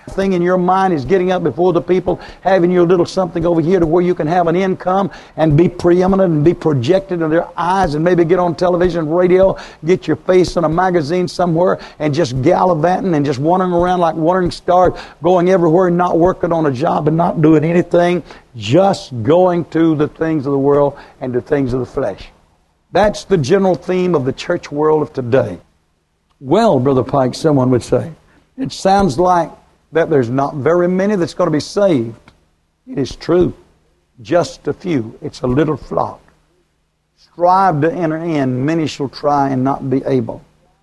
S1: Thing in your mind is getting up before the people, having your little something over here to where you can have an income and be preeminent and be projected in their eyes, and maybe get on television, radio, get your face in a magazine somewhere and just gallivanting and just wandering around like wandering stars, going everywhere and not working on a job and not doing anything, just going to the things of the world and the things of the flesh. That's the general theme of the church world of today. Well, Brother Pike, someone would say, it sounds like that there's not very many that's going to be saved. It is true. Just a few. It's a little flock. Strive to enter in. Many shall try and not be able.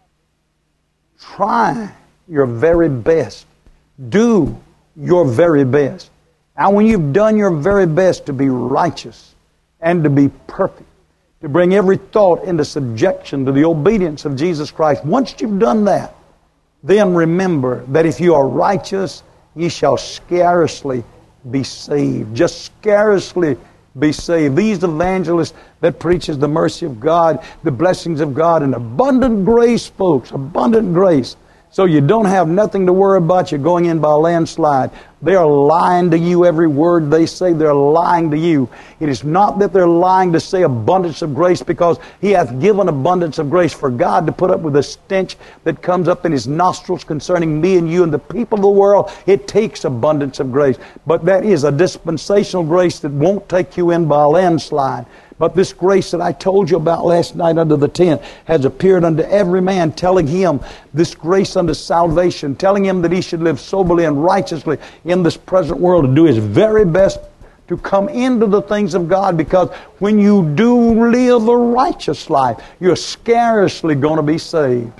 S1: Try your very best. Do your very best. Now, when you've done your very best to be righteous and to be perfect, to bring every thought into subjection to the obedience of Jesus Christ, once you've done that, then remember that if you are righteous, ye shall scarcely be saved. Just scarcely be saved. These evangelists that preaches the mercy of God, the blessings of God, and abundant grace, folks, abundant grace. So you don't have nothing to worry about. You're going in by a landslide. They are lying to you. Every word they say, they're lying to you. It is not that they're lying to say abundance of grace, because He hath given abundance of grace for God to put up with the stench that comes up in His nostrils concerning me and you and the people of the world. It takes abundance of grace. But that is a dispensational grace that won't take you in by a landslide. But this grace that I told you about last night under the tent has appeared unto every man, telling him this grace unto salvation, telling him that he should live soberly and righteously in this present world, to do his very best to come into the things of God, because when you do live a righteous life, you're scarcely going to be saved.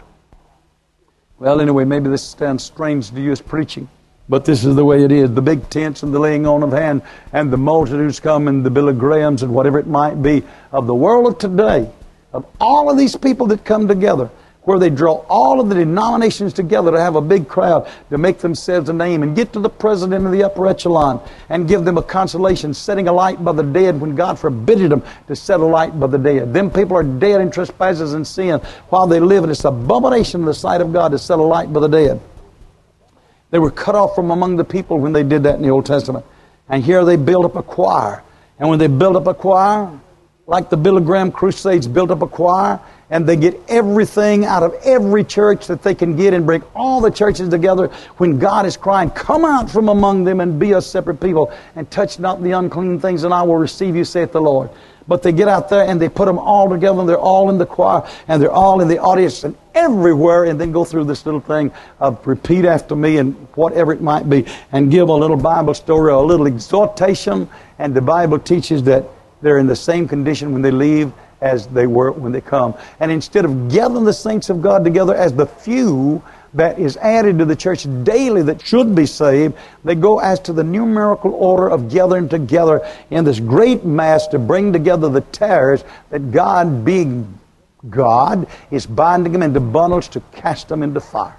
S1: Well, anyway, maybe this sounds strange to you as preaching, but this is the way it is. The big tents and the laying on of hand and the multitudes come and the Billy Grahams and whatever it might be of the world of today, of all of these people that come together, where they draw all of the denominations together to have a big crowd to make themselves a name and get to the president of the upper echelon and give them a consolation, setting a light by the dead when God forbid them to set a light by the dead. Them people are dead in trespasses and sin while they live, and it's an abomination in the sight of God to set a light by the dead. They were cut off from among the people when they did that in the Old Testament. And here they built up a choir. And when they built up a choir, like the Billy Graham Crusades built up a choir, and they get everything out of every church that they can get and bring all the churches together when God is crying, come out from among them and be a separate people and touch not the unclean things, and I will receive you, saith the Lord. But they get out there and they put them all together, and they're all in the choir and they're all in the audience and everywhere, and then go through this little thing of repeat after me and whatever it might be, and give a little Bible story, a little exhortation, and the Bible teaches that they're in the same condition when they leave as they were when they come. And instead of gathering the saints of God together as the few that is added to the church daily that should be saved, they go as to the numerical order of gathering together in this great mass to bring together the tares, that God, being God, is binding them into bundles to cast them into fire.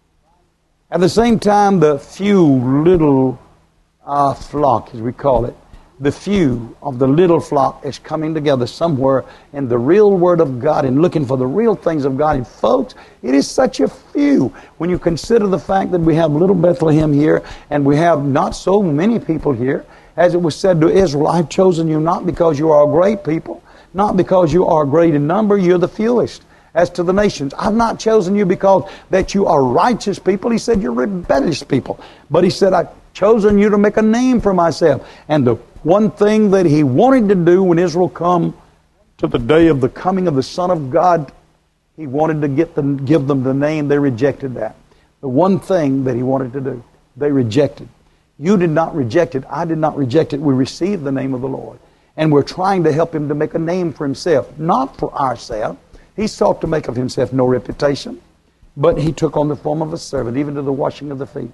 S1: At the same time, the few little flock, as we call it, the few of the little flock is coming together somewhere in the real Word of God and looking for the real things of God. And folks, it is such a few when you consider the fact that we have little Bethlehem here and we have not so many people here. As it was said to Israel, I've chosen you not because you are a great people, not because you are great in number, you're the fewest. As to the nations, I've not chosen you because that you are righteous people. He said you're rebellious people. But He said, I've chosen you to make a name for myself. And the one thing that He wanted to do when Israel come to the day of the coming of the Son of God, He wanted to give them the name. They rejected that. The one thing that He wanted to do, they rejected. You did not reject it. I did not reject it. We received the name of the Lord. And we're trying to help Him to make a name for Himself, not for ourselves. He sought to make of Himself no reputation, but He took on the form of a servant, even to the washing of the feet.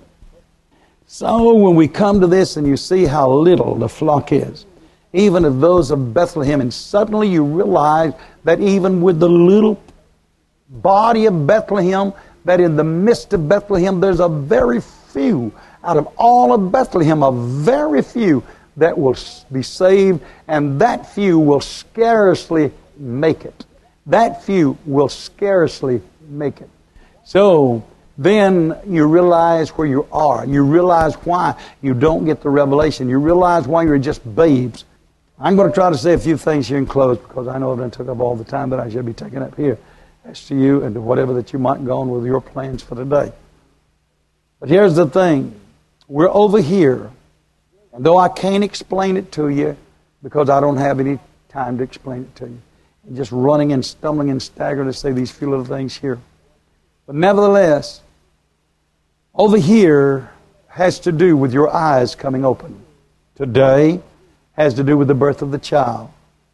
S1: So when we come to this and you see how little the flock is, even of those of Bethlehem, and suddenly you realize that even with the little body of Bethlehem, that in the midst of Bethlehem there's a very few, out of all of Bethlehem, a very few that will be saved, and that few will scarcely make it. That few will scarcely make it. So then you realize where you are. You realize why you don't get the revelation. You realize why you're just babes. I'm going to try to say a few things here and close, because I know I've took up all the time that I should be taking up here as to you and to whatever that you might go on with your plans for today. But here's the thing. We're over here, and though I can't explain it to you because I don't have any time to explain it to you, and just running and stumbling and staggering to say these few little things here. But nevertheless, over here has to do with your eyes coming open. Today has to do with the birth of the child.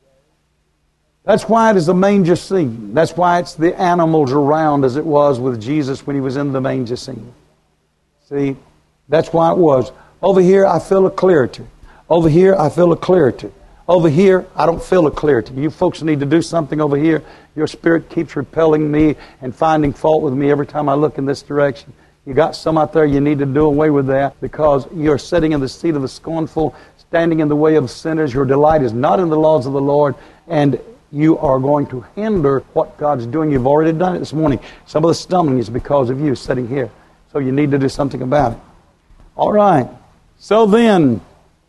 S1: That's why it is the manger scene. That's why it's the animals around as it was with Jesus when He was in the manger scene. See, that's why it was. Over here, I feel a clarity. Over here, I feel a clarity. Over here, I don't feel a clarity. You folks need to do something over here. Your spirit keeps repelling me and finding fault with me every time I look in this direction. You got some out there, you need to do away with that, because you're sitting in the seat of the scornful, standing in the way of sinners. Your delight is not in the laws of the Lord, and you are going to hinder what God's doing. You've already done it this morning. Some of the stumbling is because of you sitting here. So you need to do something about it. All right. So then,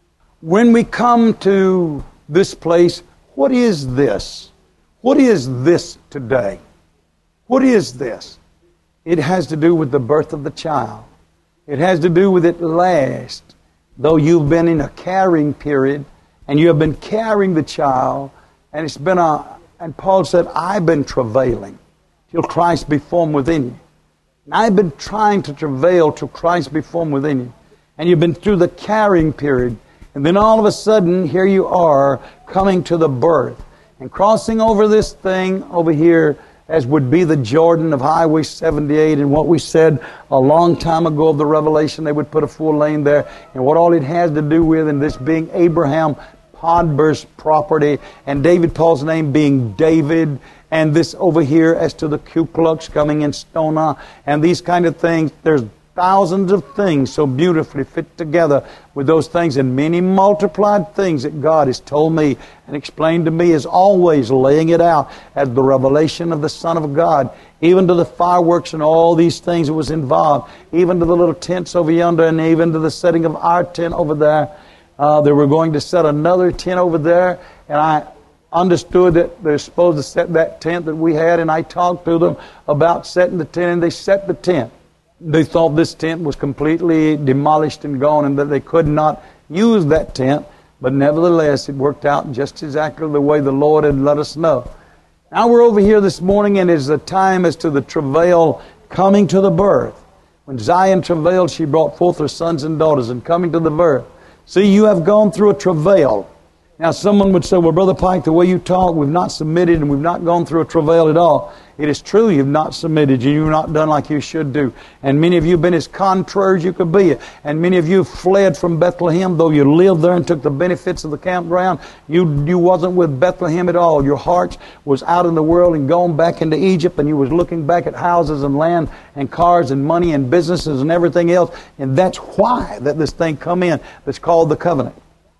S1: when we come to this place, what is this? What is this today? What is this? It has to do with the birth of the child. It has to do with it last. Though you've been in a carrying period, and you have been carrying the child, and it's been and Paul said, I've been travailing till Christ be formed within you. And I've been trying to travail till Christ be formed within you. And you've been through the carrying period. And then all of a sudden, here you are coming to the birth. And crossing over this thing over here, as would be the Jordan of Highway 78, and what we said a long time ago of the Revelation, they would put a 4-lane there. And what all it has to do with, and this being Abraham Podber's property, and David Paul's name being David, and this over here as to the Ku Klux coming in Stona, and these kind of things. There's thousands of things so beautifully fit together with those things, and many multiplied things that God has told me and explained to me, is always laying it out as the revelation of the Son of God, even to the fireworks and all these things that was involved, even to the little tents over yonder, and even to the setting of our tent over there. They were going to set another tent over there, and I understood that they're supposed to set that tent that we had, and I talked to them about setting the tent, and they set the tent. They thought this tent was completely demolished and gone, and that they could not use that tent, but nevertheless it worked out just exactly the way the Lord had let us know. Now we're over here this morning, and it's a time as to the travail coming to the birth. When Zion travailed, she brought forth her sons and daughters, and coming to the birth. See, you have gone through a travail. Now someone would say, well, Brother Pike, the way you talk, we've not submitted and we've not gone through a travail at all. It is true you've not submitted. You've not done like you should do. And many of you have been as contrary as you could be. And many of you fled from Bethlehem, though you lived there and took the benefits of the campground. You wasn't with Bethlehem at all. Your heart was out in the world and gone back into Egypt, and you was looking back at houses and land and cars and money and businesses and everything else. And that's why that this thing come in that's called the covenant,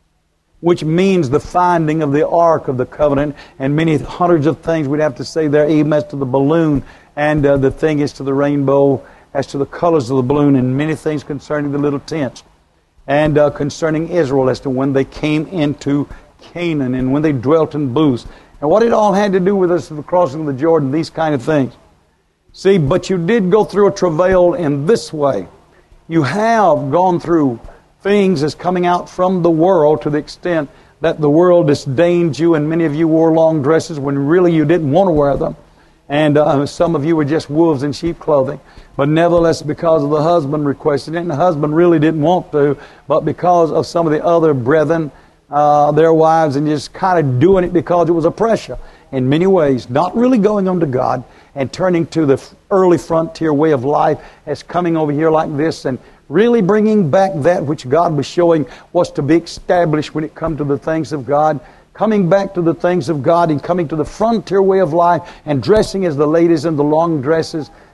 S1: which means the finding of the Ark of the Covenant, and many hundreds of things we'd have to say there, even as to the balloon, and the thing as to the rainbow, as to the colors of the balloon, and many things concerning the little tents, and concerning Israel as to when they came into Canaan, and when they dwelt in booths, and what it all had to do with us the crossing of the Jordan, these kind of things. See, but you did go through a travail in this way. You have gone through things as coming out from the world, to the extent that the world disdained you, and many of you wore long dresses when really you didn't want to wear them. And some of you were just wolves in sheep clothing. But nevertheless, because of the husband requested it, and the husband really didn't want to, but because of some of the other brethren, their wives, and just kind of doing it because it was a pressure in many ways, not really going on to God and turning to the early frontier way of life as coming over here like this, and really bringing back that which God was showing was to be established when it come to the things of God, coming back to the things of God and coming to the frontier way of life and dressing as the ladies in the long dresses.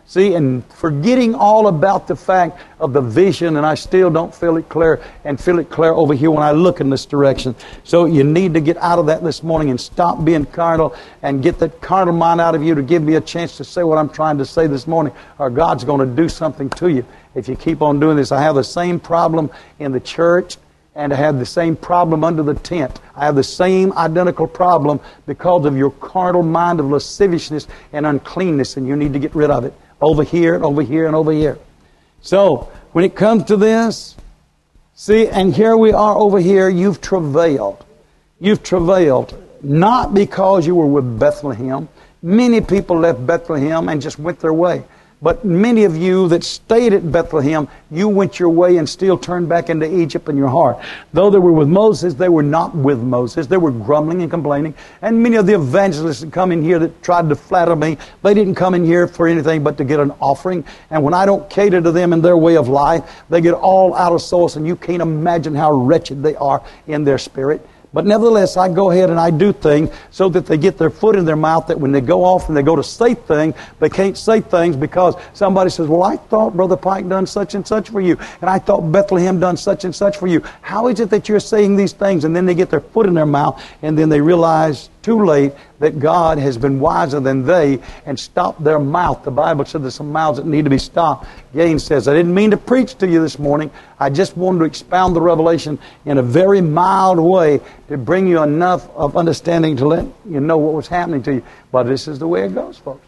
S1: See, and forgetting all about the fact of the vision, and I still don't feel it clear, and feel it clear over here when I look in this direction. So you need to get out of that this morning and stop being carnal and get that carnal mind out of you to give me a chance to say what I'm trying to say this morning, or God's going to do something to you if you keep on doing this. I have the same problem in the church, and I have the same problem under the tent. I have the same identical problem because of your carnal mind of lasciviousness and uncleanness, and you need to get rid of it. Over here, and over here, and over here. So, when it comes to this, see, and here we are over here, you've travailed. You've travailed, not because you were with Bethlehem. Many people left Bethlehem and just went their way. But many of you that stayed at Bethlehem, you went your way and still turned back into Egypt in your heart. Though they were with Moses, they were not with Moses. They were grumbling and complaining. And many of the evangelists that come in here that tried to flatter me, they didn't come in here for anything but to get an offering. And when I don't cater to them in their way of life, they get all out of source, and you can't imagine how wretched they are in their spirit. But nevertheless, I go ahead and I do things so that they get their foot in their mouth, that when they go off and they go to say things, they can't say things because somebody says, well, I thought Brother Pike done such and such for you, and I thought Bethlehem done such and such for you. How is it that you're saying these things? And then they get their foot in their mouth, and then they realize too late that God has been wiser than they and stopped their mouth. The Bible said there's some mouths that need to be stopped. Gaines says, I didn't mean to preach to you this morning. I just wanted to expound the revelation in a very mild way to bring you enough of understanding to let you know what was happening to you. But this is the way it goes, folks.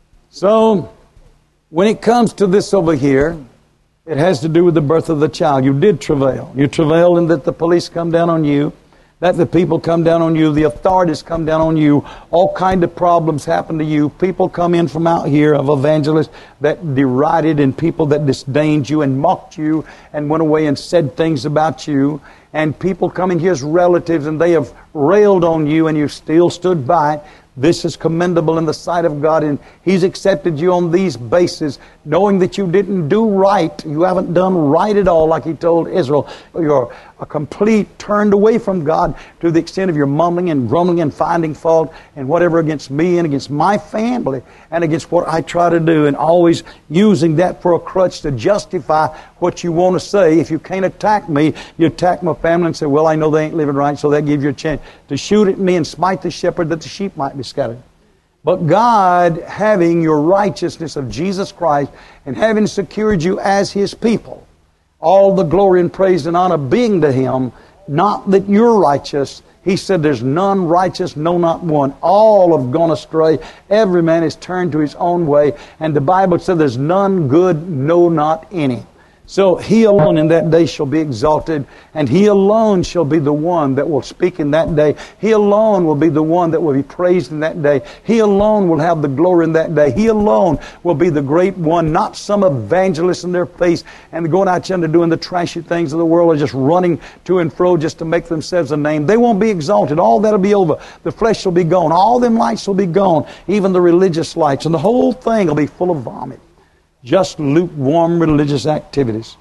S1: So, when it comes to this over here, it has to do with the birth of the child. You did travail. You travailed in that the police come down on you, that the people come down on you, the authorities come down on you, all kind of problems happen to you. People come in from out here of evangelists that derided, and people that disdained you and mocked you and went away and said things about you. And people come in here as relatives, and they have railed on you, and you still stood by it. This is commendable in the sight of God, and He's accepted you on these bases, knowing that you didn't do right. You haven't done right at all, like He told Israel. You're a complete turned away from God to the extent of your mumbling and grumbling and finding fault and whatever against me and against my family and against what I try to do, and always using that for a crutch to justify what you want to say. If you can't attack me, you attack my family and say, well, I know they ain't living right, so that gives you a chance to shoot at me and smite the shepherd that the sheep might be scattered. But God, having your righteousness of Jesus Christ and having secured you as His people, all the glory and praise and honor being to Him, not that you're righteous. He said there's none righteous, no, not one. All have gone astray. Every man is turned to his own way. And the Bible said there's none good, no, not any. So He alone in that day shall be exalted, and He alone shall be the one that will speak in that day. He alone will be the one that will be praised in that day. He alone will have the glory in that day. He alone will be the great one, not some evangelist in their face and going out yonder doing the trashy things of the world or just running to and fro just to make themselves a name. They won't be exalted. All that will be over. The flesh will be gone. All them lights will be gone, even the religious lights, and the whole thing will be full of vomit. Just lukewarm religious activities.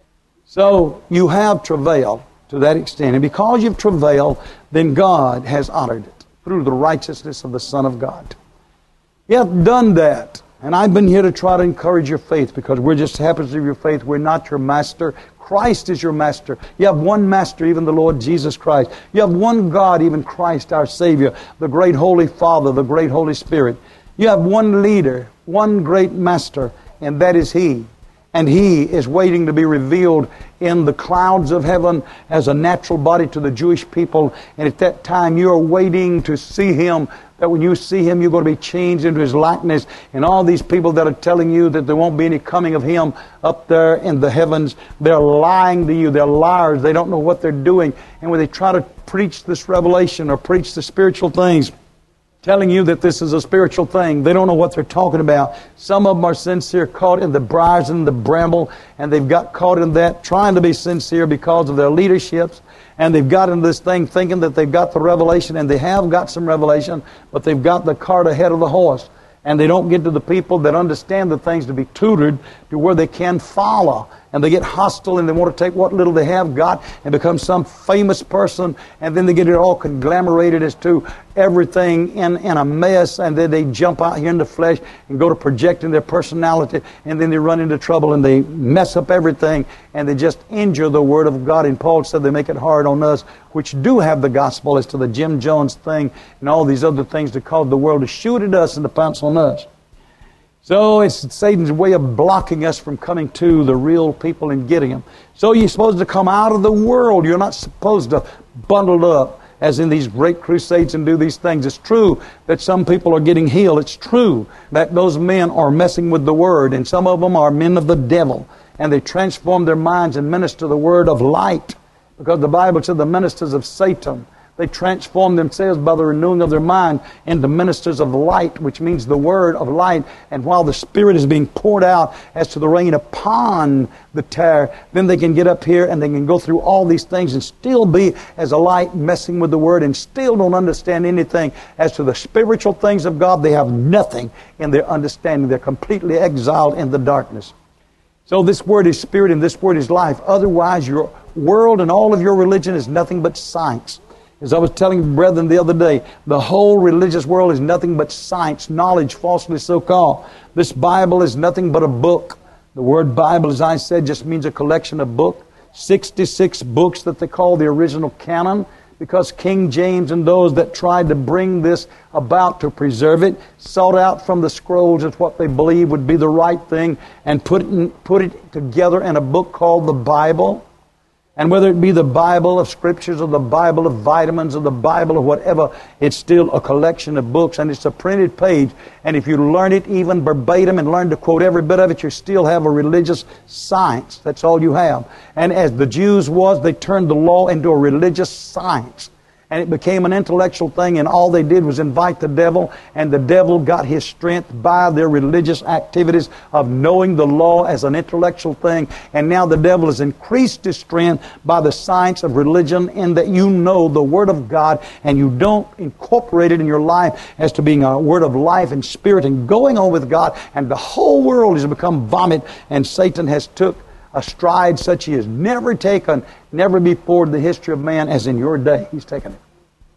S1: So you have travailed to that extent. And because you've travailed, then God has honored it through the righteousness of the Son of God. You have done that. And I've been here to try to encourage your faith, because we're just happens of your faith. We're not your master. Christ is your master. You have one master, even the Lord Jesus Christ. You have one God, even Christ our Savior, the great Holy Father, the great Holy Spirit. You have one leader, one great master, and that is He. And He is waiting to be revealed in the clouds of heaven as a natural body to the Jewish people. And at that time you are waiting to see Him, that when you see Him you're going to be changed into His likeness. And all these people that are telling you that there won't be any coming of Him up there in the heavens, they're lying to you. They're liars. They don't know what they're doing. And when they try to preach this revelation or preach the spiritual things, telling you that this is a spiritual thing, they don't know what they're talking about. Some of them are sincere, caught in the briars and the bramble, and they've got caught in that, trying to be sincere because of their leaderships, and they've got into this thing thinking that they've got the revelation, and they have got some revelation, but they've got the cart ahead of the horse, and they don't get to the people that understand the things to be tutored to where they can follow. and they get hostile and they want to take what little they have got and become some famous person, and then they get it all conglomerated as to everything in a mess, and then they jump out here in the flesh and go to projecting their personality, and then they run into trouble and they mess up everything, and they just injure the Word of God. And Paul said they make it hard on us which do have the gospel, as to the Jim Jones thing and all these other things to cause the world to shoot at us and to pounce on us. So it's Satan's way of blocking us from coming to the real people and getting them. So you're supposed to come out of the world. You're not supposed to bundle up as in these great crusades and do these things. It's true that some people are getting healed. It's true that those men are messing with the Word, and some of them are men of the devil, and they transform their minds and minister the word of light, because the Bible said the ministers of Satan, they transform themselves by the renewing of their mind into ministers of light, which means the word of light. And while the Spirit is being poured out as to the rain upon the tare, then they can get up here and they can go through all these things and still be as a light messing with the word, and still don't understand anything as to the spiritual things of God. They have nothing in their understanding. They're completely exiled in the darkness. So this word is spirit and this word is life. Otherwise, your world and all of your religion is nothing but science. As I was telling brethren the other day, the whole religious world is nothing but science, knowledge, falsely so called. This Bible is nothing but a book. The word Bible, as I said, just means a collection of books. 66 books that they call the original canon, because King James and those that tried to bring this about to preserve it sought out from the scrolls as what they believed would be the right thing and put it together in a book called the Bible. And whether it be the Bible of Scriptures or the Bible of vitamins or the Bible of whatever, it's still a collection of books, and it's a printed page. And if you learn it even verbatim and learn to quote every bit of it, you still have a religious science. That's all you have. And as the Jews was, they turned the law into a religious science. And it became an intellectual thing, and all they did was invite the devil, and the devil got his strength by their religious activities of knowing the law as an intellectual thing. And now the devil has increased his strength by the science of religion, in that you know the Word of God and you don't incorporate it in your life as to being a word of life and spirit and going on with God, and the whole world has become vomit, and Satan has took a stride such he has never taken, never before in the history of man as in your day. He's taken it.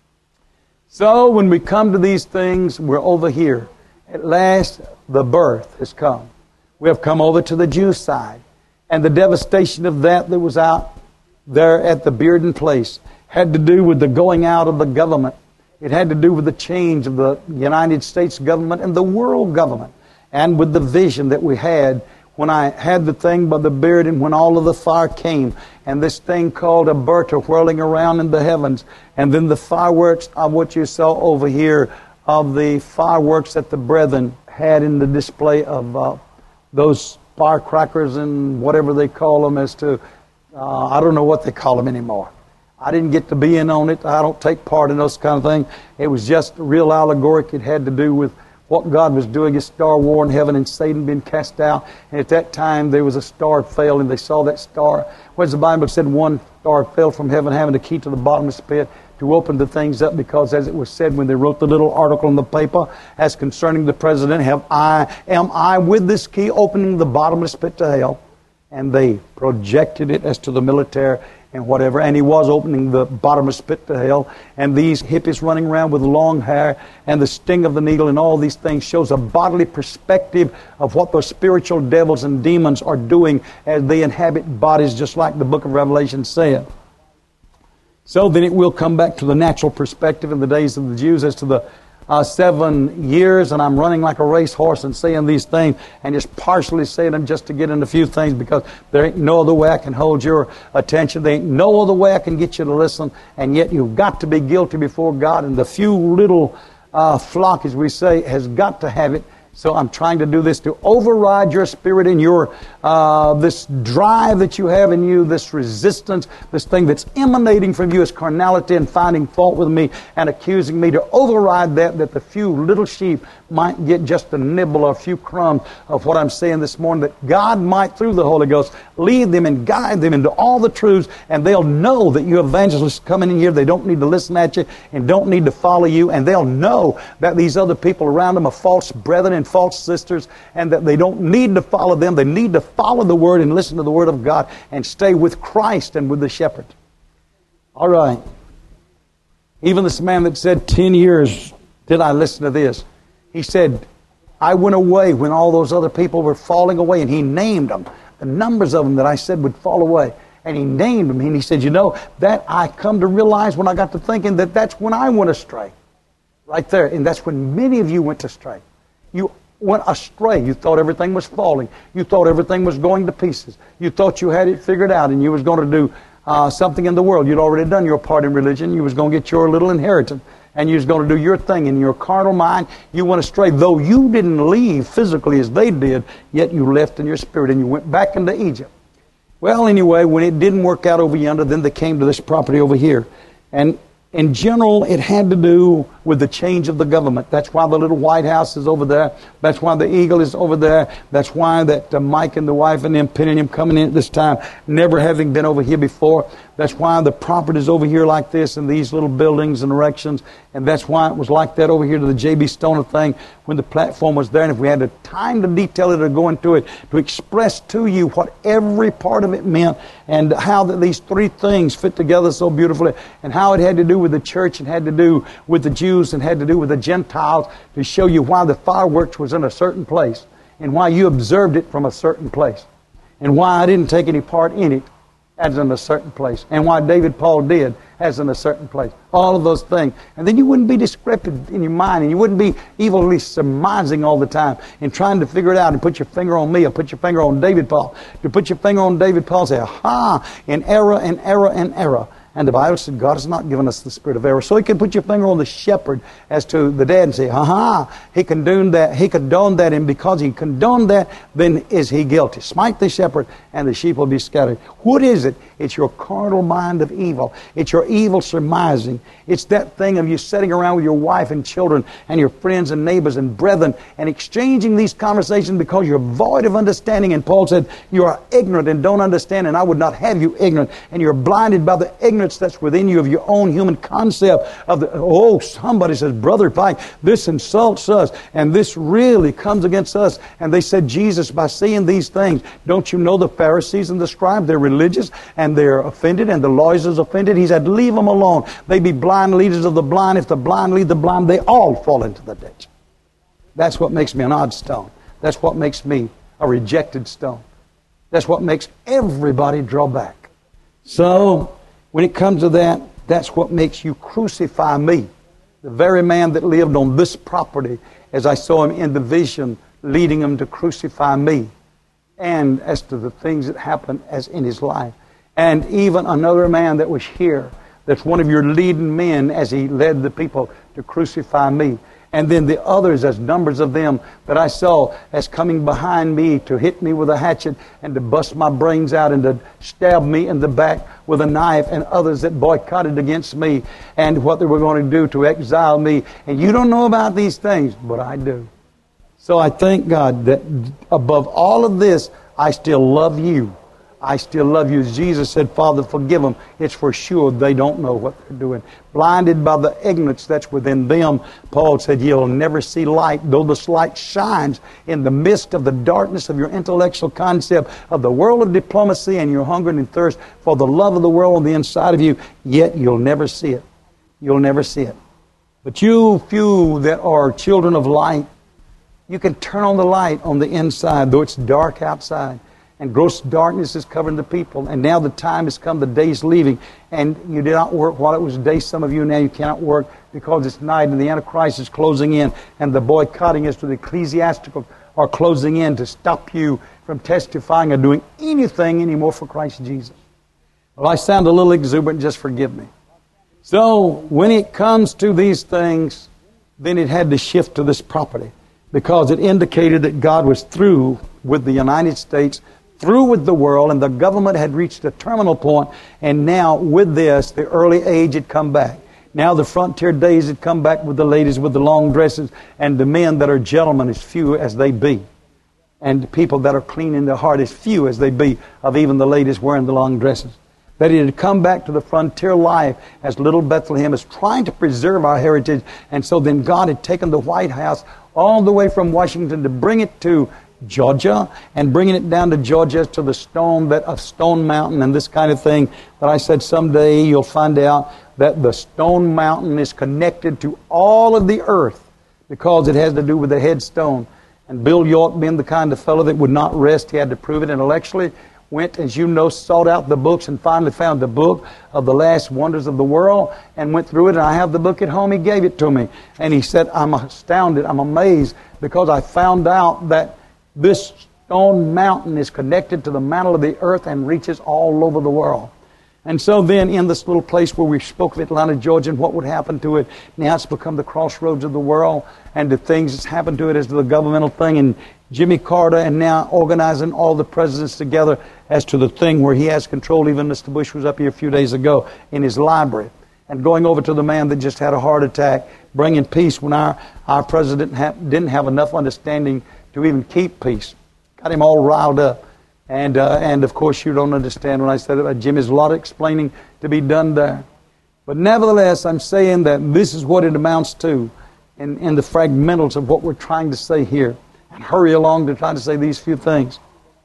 S1: So when we come to these things, we're over here. At last, the birth has come. We have come over to the Jew side. And the devastation of that was out there at the Bearden place had to do with the going out of the government. It had to do with the change of the United States government and the world government, and with the vision that we had when I had the thing by the beard, and when all of the fire came, and this thing called a Berta whirling around in the heavens, and then the fireworks of what you saw over here, of the fireworks that the brethren had in the display of those firecrackers and whatever they call them, as to, I don't know what they call them anymore. I didn't get to be in on it. I don't take part in those kind of things. It was just real allegoric. It had to do with what God was doing, His star war in heaven, and Satan being cast out. And at that time, there was a star fell, and they saw that star. Whereas the Bible said one star fell from heaven, having the key to the bottomless pit, to open the things up, because as it was said when they wrote the little article in the paper, as concerning the president, am I with this key opening the bottomless pit to hell? And they projected it as to the military and whatever, and he was opening the bottomless pit to hell. And these hippies running around with long hair and the sting of the needle and all these things shows a bodily perspective of what those spiritual devils and demons are doing as they inhabit bodies, just like the book of Revelation said. So then it will come back to the natural perspective in the days of the Jews as to the 7 years, and I'm running like a racehorse and saying these things and just partially saying them just to get in a few things, because there ain't no other way I can hold your attention. There ain't no other way I can get you to listen, and yet you've got to be guilty before God, and the few little flock, as we say, has got to have it. So I'm trying to do this to override your spirit and your this drive that you have in you, this resistance, this thing that's emanating from you as carnality and finding fault with me and accusing me, to override that the few little sheep might get just a nibble or a few crumbs of what I'm saying this morning, that God might, through the Holy Ghost, lead them and guide them into all the truths, and they'll know that you evangelists coming in here, they don't need to listen at you and don't need to follow you, and they'll know that these other people around them are false brethren and and false sisters, and that they don't need to follow them. They need to follow the Word and listen to the Word of God and stay with Christ and with the shepherd. All right. Even this man that said, 10 years did I listen to this. He said, I went away when all those other people were falling away, and he named them, the numbers of them that I said would fall away. And he named them, and he said, that I come to realize when I got to thinking that that's when I went astray. Right there. And that's when many of you went astray. You went astray. You thought everything was falling. You thought everything was going to pieces. You thought you had it figured out, and you was going to do something in the world. You'd already done your part in religion. You was going to get your little inheritance, and you was going to do your thing. In your carnal mind, you went astray. Though you didn't leave physically as they did, yet you left in your spirit, and you went back into Egypt. Well, anyway, when it didn't work out over yonder, then they came to this property over here. And in general, it had to do with the change of the government. That's why the little White House is over there. That's why the Eagle is over there. That's why that Mike and the wife and them pinning him coming in at this time, never having been over here before. That's why the property is over here like this, and these little buildings and erections. And that's why it was like that over here to the J.B. Stoner thing when the platform was there. And if we had the time to detail it or go into it, to express to you what every part of it meant, and how that these three things fit together so beautifully, and how it had to do with the church, and had to do with the Jews, and had to do with the Gentiles, to show you why the fireworks was in a certain place, and why you observed it from a certain place, and why I didn't take any part in it as in a certain place, and why David Paul did as in a certain place. All of those things. And then you wouldn't be discrepant in your mind, and you wouldn't be evilly surmising all the time and trying to figure it out and put your finger on me or put your finger on David Paul. To put your finger on David Paul and say, aha, in error and error and error. And the Bible said God has not given us the spirit of error. So he can put your finger on the shepherd as to the dad and say, he condoned that. He condoned that, and because he condoned that, then is he guilty. Smite the shepherd, and the sheep will be scattered. What is it? It's your carnal mind of evil. It's your evil surmising. It's that thing of you sitting around with your wife and children and your friends and neighbors and brethren and exchanging these conversations because you're void of understanding. And Paul said, you are ignorant and don't understand, and I would not have you ignorant. And you're blinded by the ignorance that's within you of your own human concept of somebody says, Brother Pike, this insults us, and this really comes against us. And they said, Jesus, by seeing these things, don't you know the Pharisees and the scribes, they're religious, and they're offended, and the lawyers is offended. He said, leave them alone. They be blind leaders of the blind. If the blind lead the blind, they all fall into the ditch. That's what makes me an odd stone. That's what makes me a rejected stone. That's what makes everybody draw back. So, when it comes to that, that's what makes you crucify me. The very man that lived on this property, as I saw him in the vision, leading him to crucify me. And as to the things that happened as in his life. And even another man that was here, that's one of your leading men as he led the people to crucify me. And then the others, as numbers of them that I saw as coming behind me to hit me with a hatchet and to bust my brains out and to stab me in the back with a knife, and others that boycotted against me and what they were going to do to exile me. And you don't know about these things, but I do. So I thank God that above all of this, I still love you. I still love you. Jesus said, Father, forgive them. It's for sure they don't know what they're doing. Blinded by the ignorance that's within them, Paul said, you'll never see light, though this light shines in the midst of the darkness of your intellectual concept of the world of diplomacy and your hunger and thirst for the love of the world on the inside of you, yet you'll never see it. You'll never see it. But you few that are children of light, you can turn on the light on the inside, though it's dark outside. And gross darkness is covering the people. And now the time has come, the day's leaving. And you did not work while it was day. Some of you now you cannot work because it's night and the Antichrist is closing in. And the boycotting as to the ecclesiastical are closing in to stop you from testifying or doing anything anymore for Christ Jesus. Well, I sound a little exuberant, just forgive me. So when it comes to these things, then it had to shift to this property. Because it indicated that God was through with the United States, through with the world, and the government had reached a terminal point, and now with this, the early age had come back. Now the frontier days had come back with the ladies with the long dresses, and the men that are gentlemen as few as they be. And the people that are clean in their heart as few as they be, of even the ladies wearing the long dresses. that he had come back to the frontier life as little Bethlehem, is trying to preserve our heritage. And so then God had taken the White House all the way from Washington to bring it to Georgia, and bringing it down to Georgia to the Stone Mountain and this kind of thing. But I said someday you'll find out that the Stone Mountain is connected to all of the earth because it has to do with the headstone. And Bill York, being the kind of fellow that would not rest, he had to prove it intellectually, went, as you know, sought out the books and finally found the book of the last wonders of the world and went through it. And I have the book at home. He gave it to me. And he said, I'm astounded, I'm amazed, because I found out that this Stone Mountain is connected to the mantle of the earth and reaches all over the world. And so then in this little place where we spoke of Atlanta, Georgia, and what would happen to it, now it's become the crossroads of the world, and the things that's happened to it as the governmental thing, and Jimmy Carter, and now organizing all the presidents together as to the thing where he has control. Even Mr. Bush was up here a few days ago in his library, and going over to the man that just had a heart attack, bringing peace when our president didn't have enough understanding to even keep peace. Got him all riled up. And of course you don't understand when I said about Jim. There's a lot of explaining to be done there. But nevertheless, I'm saying that this is what it amounts to in the fragmentals of what we're trying to say here. And hurry along to try to say these few things.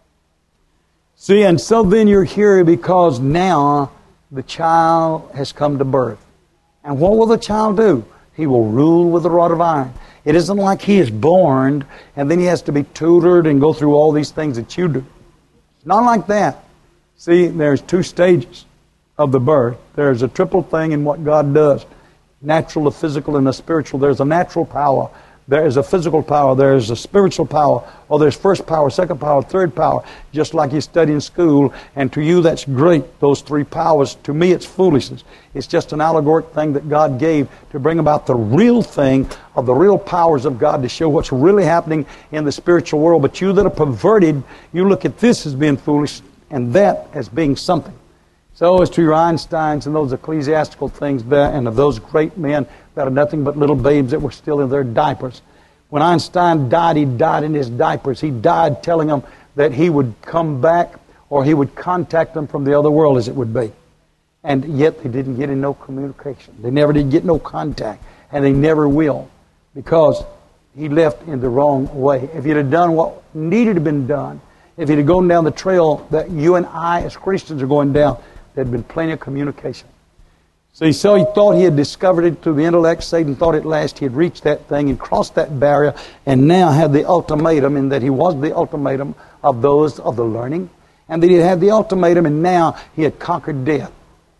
S1: See, and so then you're here because now the child has come to birth. And what will the child do? He will rule with a rod of iron. It isn't like he is born and then he has to be tutored and go through all these things that you do. It's not like that. See, there's two stages of the birth. There's a triple thing in what God does. Natural, a physical, and a spiritual. There's a natural power. There is a physical power. There is a spiritual power. Or there's first power, second power, third power. Just like you study in school. And to you that's great, those three powers. To me it's foolishness. It's just an allegoric thing that God gave to bring about the real thing of the real powers of God, to show what's really happening in the spiritual world. But you that are perverted, you look at this as being foolish and that as being something. So as to your Einsteins and those ecclesiastical things there, and of those great men that are nothing but little babes that were still in their diapers. When Einstein died, he died in his diapers. He died telling them that he would come back, or he would contact them from the other world, as it would be. And yet they didn't get in no communication. They never did get no contact. And they never will, because he left in the wrong way. If he'd have done what needed to have been done, if he'd have gone down the trail that you and I as Christians are going down, there'd been plenty of communication. See, so he thought he had discovered it through the intellect. Satan thought at last he had reached that thing and crossed that barrier, and now had the ultimatum, in that he was the ultimatum of those of the learning, and that he had the ultimatum, and now he had conquered death.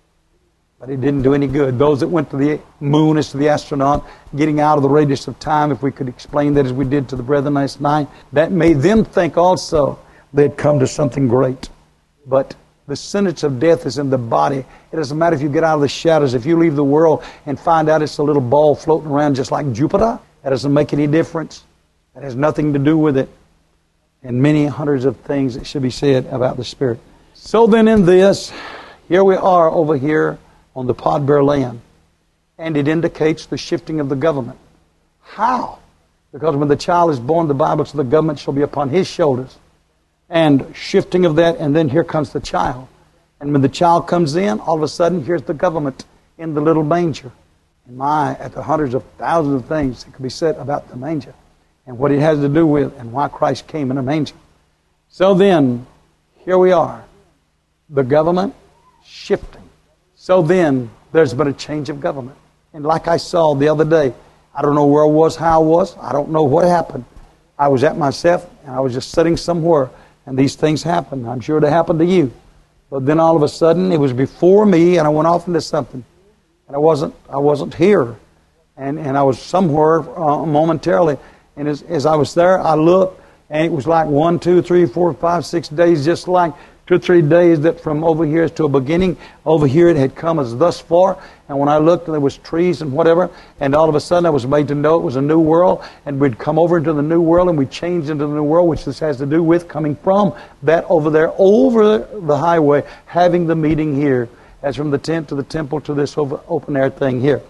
S1: But it didn't do any good. Those that went to the moon as to the astronaut, getting out of the radius of time, if we could explain that as we did to the brethren last night, that made them think also they had come to something great. But the sentence of death is in the body. It doesn't matter if you get out of the shadows. If you leave the world and find out it's a little ball floating around just like Jupiter, that doesn't make any difference. That has nothing to do with it. And many hundreds of things that should be said about the Spirit. So then in this, here we are over here on the Podbear land. And it indicates the shifting of the government. How? Because when the child is born, the Bible says the government shall be upon his shoulders. And shifting of that, and then here comes the child. And when the child comes in, all of a sudden, here's the government in the little manger. And at the hundreds of thousands of things that could be said about the manger, and what it has to do with, and why Christ came in a manger. So then, here we are. The government shifting. So then, there's been a change of government. And like I saw the other day, I don't know where I was, how I was, I don't know what happened. I was at myself, and I was just sitting somewhere. And these things happen. I'm sure they happened to you. But then all of a sudden, it was before me, and I went off into something. And I wasn't here. And I was somewhere momentarily. And as I was there, I looked, and it was like 1, 2, 3, 4, 5, 6 days, just like 2 or 3 days that from over here to a beginning. Over here it had come as thus far. And when I looked, there was trees and whatever. And all of a sudden I was made to know it was a new world. And we'd come over into the new world, and we changed into the new world, which this has to do with coming from that over there, over the highway, having the meeting here, as from the tent to the temple to this open air thing here.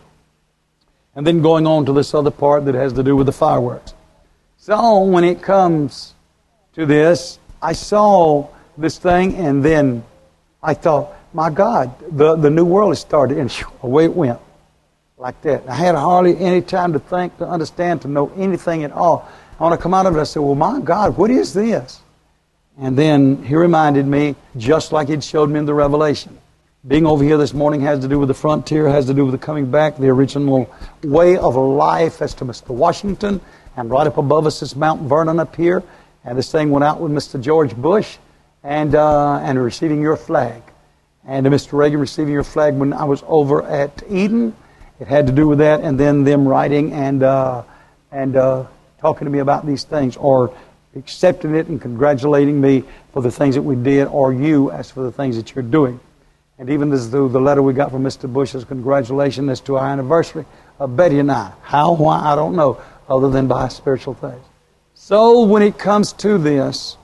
S1: And then going on to this other part that has to do with the fireworks. So when it comes to this, I saw this thing, and then I thought, my God, the new world has started, and away it went. Like that. I had hardly any time to think, to understand, to know anything at all. I want to come out of it, I said, well, my God, what is this? And then He reminded me, just like He'd showed me in the Revelation. Being over here this morning has to do with the frontier, has to do with the coming back, the original way of life as to Mr. Washington. And right up above us is Mount Vernon up here. And this thing went out with Mr. George Bush and receiving your flag. And Mr. Reagan receiving your flag when I was over at Eden. It had to do with that, and then them writing and talking to me about these things, or accepting it and congratulating me for the things that we did, or you as for the things that you're doing. And even as through the letter we got from Mr. Bush's congratulations as to our anniversary of Betty and I. How, why, I don't know, other than by spiritual things. So when it comes to this,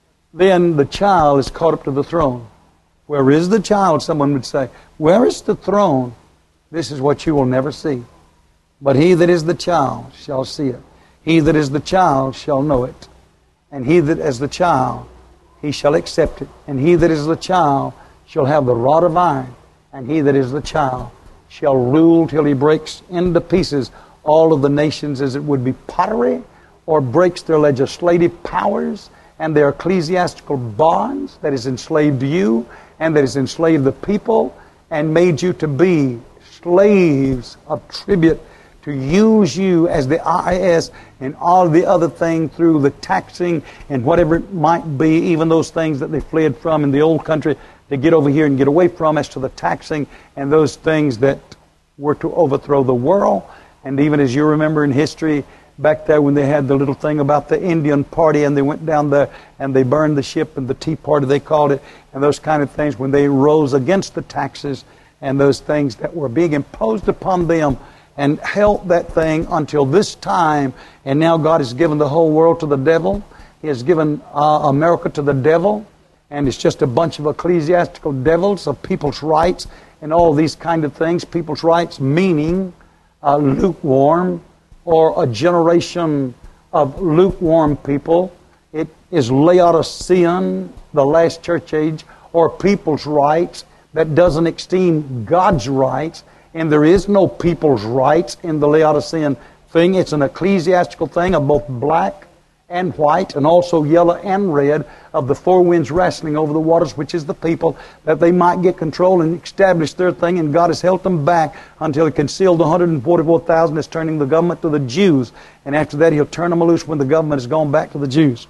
S1: then the child is caught up to the throne. Where is the child? Someone would say. Where is the throne? This is what you will never see. But he that is the child shall see it. He that is the child shall know it. And he that is the child, he shall accept it. And he that is the child shall have the rod of iron. And he that is the child shall rule till he breaks into pieces all of the nations as it would be pottery, or breaks their legislative powers and their ecclesiastical bonds that is enslaved you and that is enslaved the people and made you to be slaves of tribute, to use you as the IRS and all the other things through the taxing and whatever it might be, even those things that they fled from in the old country to get over here and get away from as to the taxing and those things that were to overthrow the world. And even as you remember in history, back there when they had the little thing about the Indian party and they went down there and they burned the ship and the Tea Party they called it, and those kind of things when they rose against the taxes and those things that were being imposed upon them and held that thing until this time. And now God has given the whole world to the devil. He has given America to the devil. And it's just a bunch of ecclesiastical devils of people's rights and all these kind of things. People's rights meaning lukewarm, or a generation of lukewarm people. It is Laodicean, the last church age, or people's rights that doesn't esteem God's rights. And there is no people's rights in the Laodicean thing. It's an ecclesiastical thing of both black and white, and also yellow and red, of the four winds wrestling over the waters, which is the people, that they might get control and establish their thing. And God has held them back until He concealed the 144,000 is turning the government to the Jews. And after that He'll turn them loose when the government has gone back to the Jews.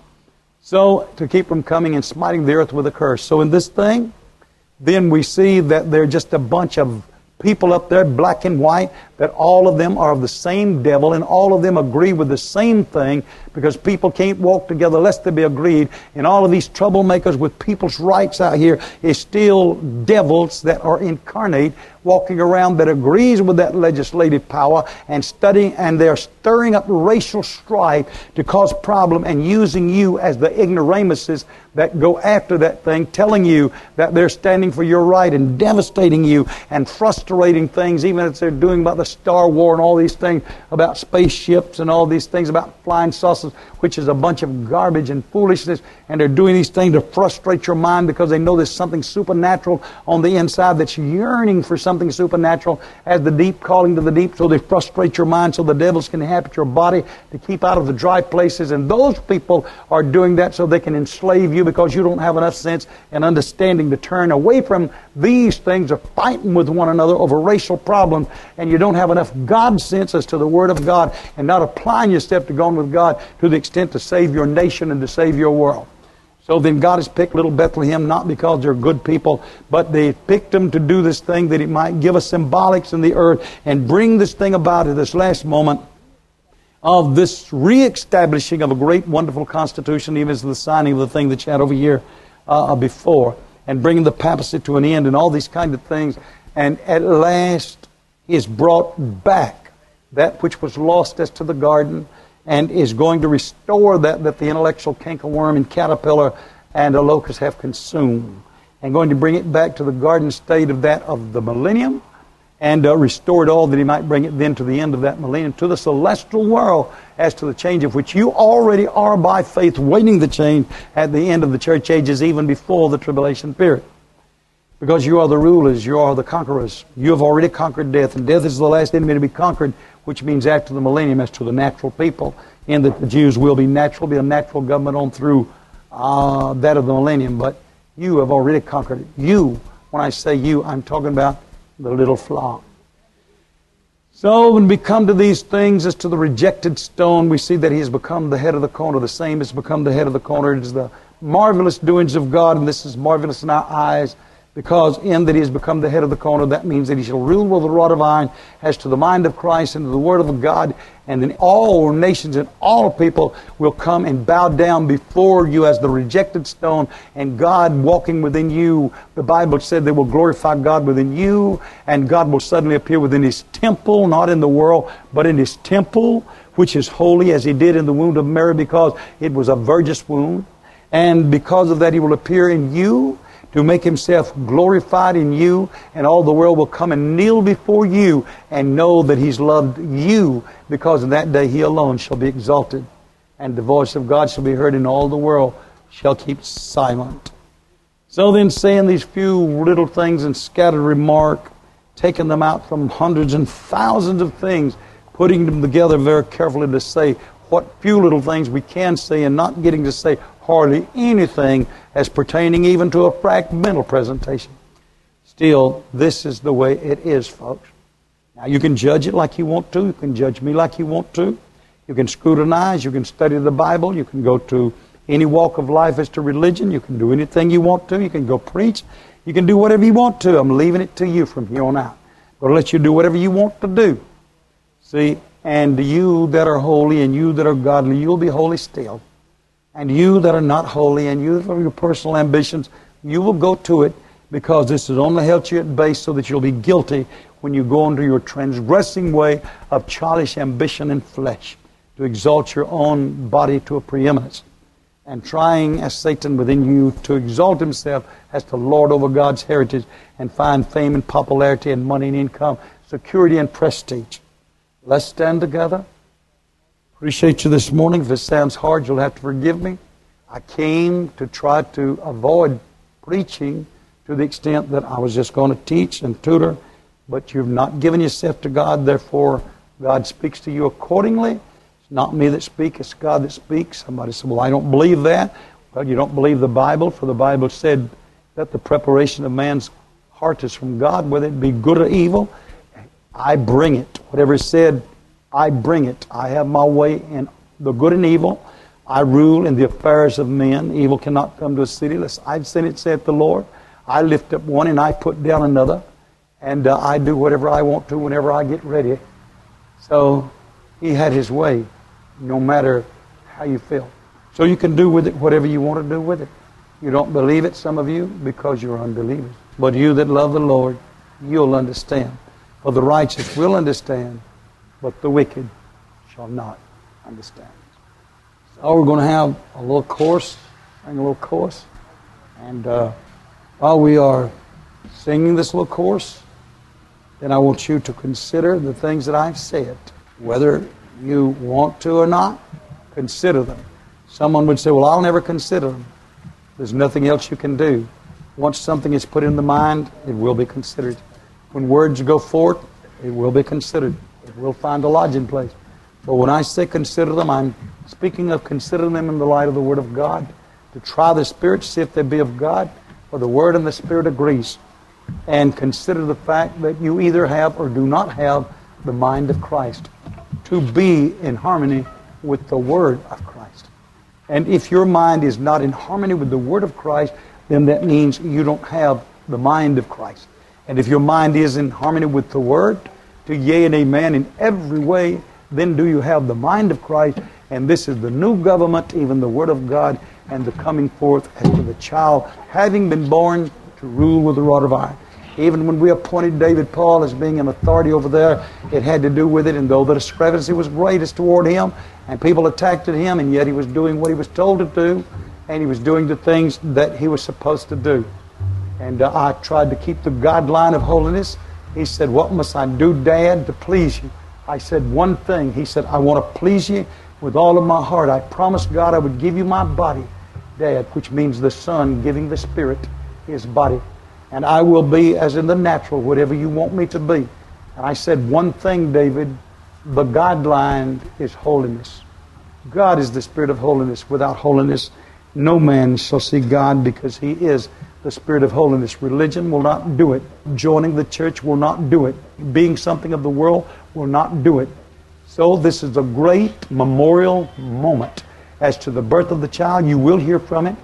S1: So, to keep them coming and smiting the earth with a curse. So in this thing, then we see that they're just a bunch of people up there, black and white, that all of them are of the same devil, and all of them agree with the same thing, because people can't walk together lest they be agreed. And all of these troublemakers with people's rights out here is still devils that are incarnate, walking around, that agrees with that legislative power and studying, and they're stirring up racial strife to cause problem and using you as the ignoramuses that go after that thing, telling you that they're standing for your right and devastating you and frustrating things, even as they're doing about the Star War and all these things about spaceships and all these things about flying saucers, which is a bunch of garbage and foolishness. And they're doing these things to frustrate your mind because they know there's something supernatural on the inside that's yearning for something supernatural, as the deep calling to the deep. So they frustrate your mind so the devils can inhabit your body to keep out of the dry places. And those people are doing that so they can enslave you, because you don't have enough sense and understanding to turn away from these things, or fighting with one another over racial problems, and you don't have enough God sense as to the Word of God, and not applying yourself to going with God to the extent to save your nation and to save your world. So then God has picked little Bethlehem, not because they're good people, but they picked them to do this thing that it might give us symbolics in the earth and bring this thing about at this last moment of this reestablishing of a great, wonderful constitution, even as the signing of the thing that you had over here before, and bringing the papacy to an end and all these kind of things. And at last He has brought back that which was lost as to the garden, and is going to restore that the intellectual cankerworm and caterpillar and a locust have consumed, and going to bring it back to the garden state of that of the millennium, and restore it all, that He might bring it then to the end of that millennium, to the celestial world, as to the change of which you already are by faith waiting the change at the end of the church ages, even before the tribulation period. Because you are the rulers, you are the conquerors. You have already conquered death, and death is the last enemy to be conquered, which means after the millennium, as to the natural people, in that the Jews will be a natural government on through that of the millennium. But you have already conquered it. You, when I say you, I'm talking about the little flock. So when we come to these things as to the rejected stone, we see that he has become the head of the corner. The same has become the head of the corner. It is the marvelous doings of God, and this is marvelous in our eyes, because in that he has become the head of the corner, that means that he shall rule with a rod of iron as to the mind of Christ and to the word of God, and then all nations and all people will come and bow down before you as the rejected stone, and God walking within you. The Bible said they will glorify God within you, and God will suddenly appear within his temple, not in the world, but in his temple, which is holy, as he did in the womb of Mary, because it was a virgin's womb. And because of that, he will appear in you, to make himself glorified in you, and all the world will come and kneel before you and know that he's loved you, because in that day he alone shall be exalted, and the voice of God shall be heard, and all the world shall keep silent. So then, saying these few little things in scattered remark, taking them out from hundreds and thousands of things, putting them together very carefully to say what few little things we can say, and not getting to say hardly anything as pertaining even to a fragmental presentation. Still, this is the way it is, folks. Now, you can judge it like you want to. You can judge me like you want to. You can scrutinize. You can study the Bible. You can go to any walk of life as to religion. You can do anything you want to. You can go preach. You can do whatever you want to. I'm leaving it to you from here on out. I'm going to let you do whatever you want to do. See, and you that are holy and you that are godly, you'll be holy still. And you that are not holy and you for your personal ambitions, you will go to it, because this is only held you at base so that you'll be guilty when you go into your transgressing way of childish ambition and flesh, to exalt your own body to a preeminence, and trying as Satan within you to exalt himself as the Lord over God's heritage, and find fame and popularity and money and income, security and prestige. Let's stand together. Appreciate you this morning. If this sounds hard, you'll have to forgive me. I came to try to avoid preaching to the extent that I was just going to teach and tutor, but you've not given yourself to God, therefore God speaks to you accordingly. It's not me that speaks, it's God that speaks. Somebody said, well, I don't believe that. Well, you don't believe the Bible, for the Bible said that the preparation of man's heart is from God, whether it be good or evil. I bring it. Whatever is said, I bring it. I have my way in the good and evil. I rule in the affairs of men. Evil cannot come to a city unless I've seen it, saith the Lord. I lift up one and I put down another. And I do whatever I want to whenever I get ready. So he had his way, no matter how you feel. So you can do with it whatever you want to do with it. You don't believe it, some of you, because you're unbelievers. But you that love the Lord, you'll understand. For the righteous will understand, but the wicked shall not understand. So we're going to have a little course, sing a little course. And while we are singing this little course, then I want you to consider the things that I've said. Whether you want to or not, consider them. Someone would say, well, I'll never consider them. There's nothing else you can do. Once something is put in the mind, it will be considered. When words go forth, it will be considered. It will find a lodging place. But when I say consider them, I'm speaking of considering them in the light of the Word of God, to try the Spirit, see if they be of God, for the Word and the Spirit agrees. And consider the fact that you either have or do not have the mind of Christ, to be in harmony with the Word of Christ. And if your mind is not in harmony with the Word of Christ, then that means you don't have the mind of Christ. And if your mind is in harmony with the Word, to yea and amen in every way, then do you have the mind of Christ. And this is the new government, even the Word of God, and the coming forth as to the child having been born to rule with a rod of iron. Even when we appointed David Paul as being an authority over there, it had to do with it. And though the discrepancy was greatest toward him, and people attacked at him, and yet he was doing what he was told to do, and he was doing the things that he was supposed to do. And I tried to keep the guideline of holiness. He said, what must I do, Dad, to please you? I said one thing. He said, I want to please you with all of my heart. I promised God I would give you my body, Dad, which means the Son giving the Spirit his body. And I will be, as in the natural, whatever you want me to be. And I said one thing, David, the guideline is holiness. God is the Spirit of holiness. Without holiness, no man shall see God, because He is the Spirit of holiness. Religion will not do it. Joining the church will not do it. Being something of the world will not do it. So this is a great memorial moment as to the birth of the child. You will hear from it.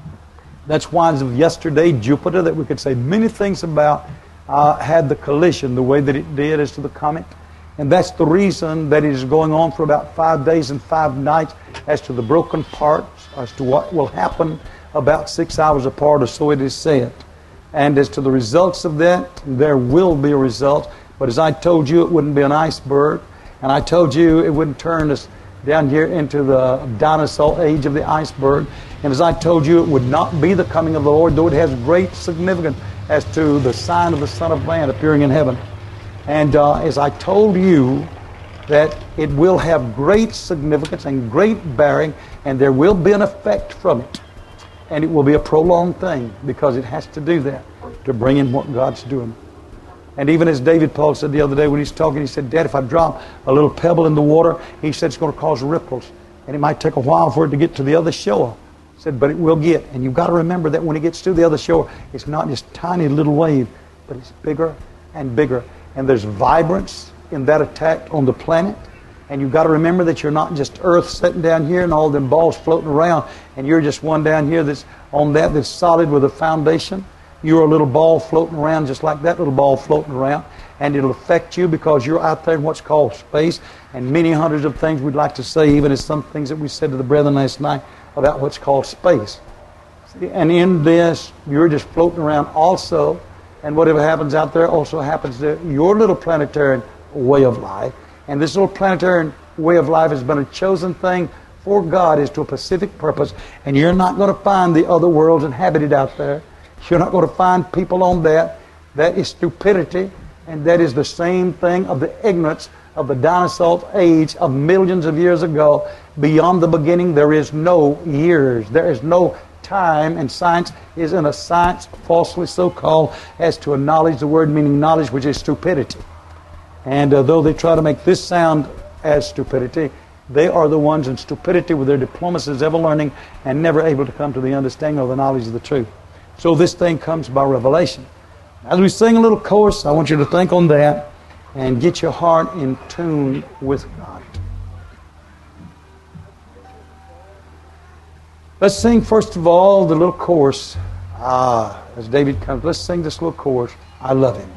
S1: That's why as of yesterday, Jupiter, that we could say many things about, had the collision the way that it did as to the comet. And that's the reason that it is going on for about 5 days and 5 nights as to the broken parts, as to what will happen about 6 hours apart, or so it is said. And as to the results of that, there will be a result. But as I told you, it wouldn't be an iceberg. And I told you it wouldn't turn us down here into the dinosaur age of the iceberg. And as I told you, it would not be the coming of the Lord, though it has great significance as to the sign of the Son of Man appearing in heaven. And as I told you, that it will have great significance and great bearing, and there will be an effect from it. And it will be a prolonged thing, because it has to do that to bring in what God's doing. And even as David Paul said the other day when he's talking, he said, Dad, if I drop a little pebble in the water, he said it's going to cause ripples. And it might take a while for it to get to the other shore. He said, but it will get. And you've got to remember that when it gets to the other shore, it's not just a tiny little wave, but it's bigger and bigger. And there's vibrance in that attack on the planet. And you've got to remember that you're not just Earth sitting down here and all them balls floating around, and you're just one down here that's on that's solid with a foundation. You're a little ball floating around just like that little ball floating around. And it'll affect you because you're out there in what's called space. And many hundreds of things we'd like to say, even as some things that we said to the brethren last night about what's called space. See, and in this, you're just floating around also. And whatever happens out there also happens to your little planetary way of life. And this little planetary way of life has been a chosen thing for God as to a specific purpose. And you're not going to find the other worlds inhabited out there. You're not going to find people on that. That is stupidity. And that is the same thing of the ignorance of the dinosaur age of millions of years ago. Beyond the beginning, there is no years. There is no time. And science is in a science, falsely so-called, as to a knowledge, the word meaning knowledge, which is stupidity. And though they try to make this sound as stupidity, they are the ones in stupidity with their diplomacies, ever learning and never able to come to the understanding of the knowledge of the truth. So this thing comes by revelation. As we sing a little chorus, I want you to think on that and get your heart in tune with God. Let's sing first of all the little chorus. As David comes, let's sing this little chorus. I love Him.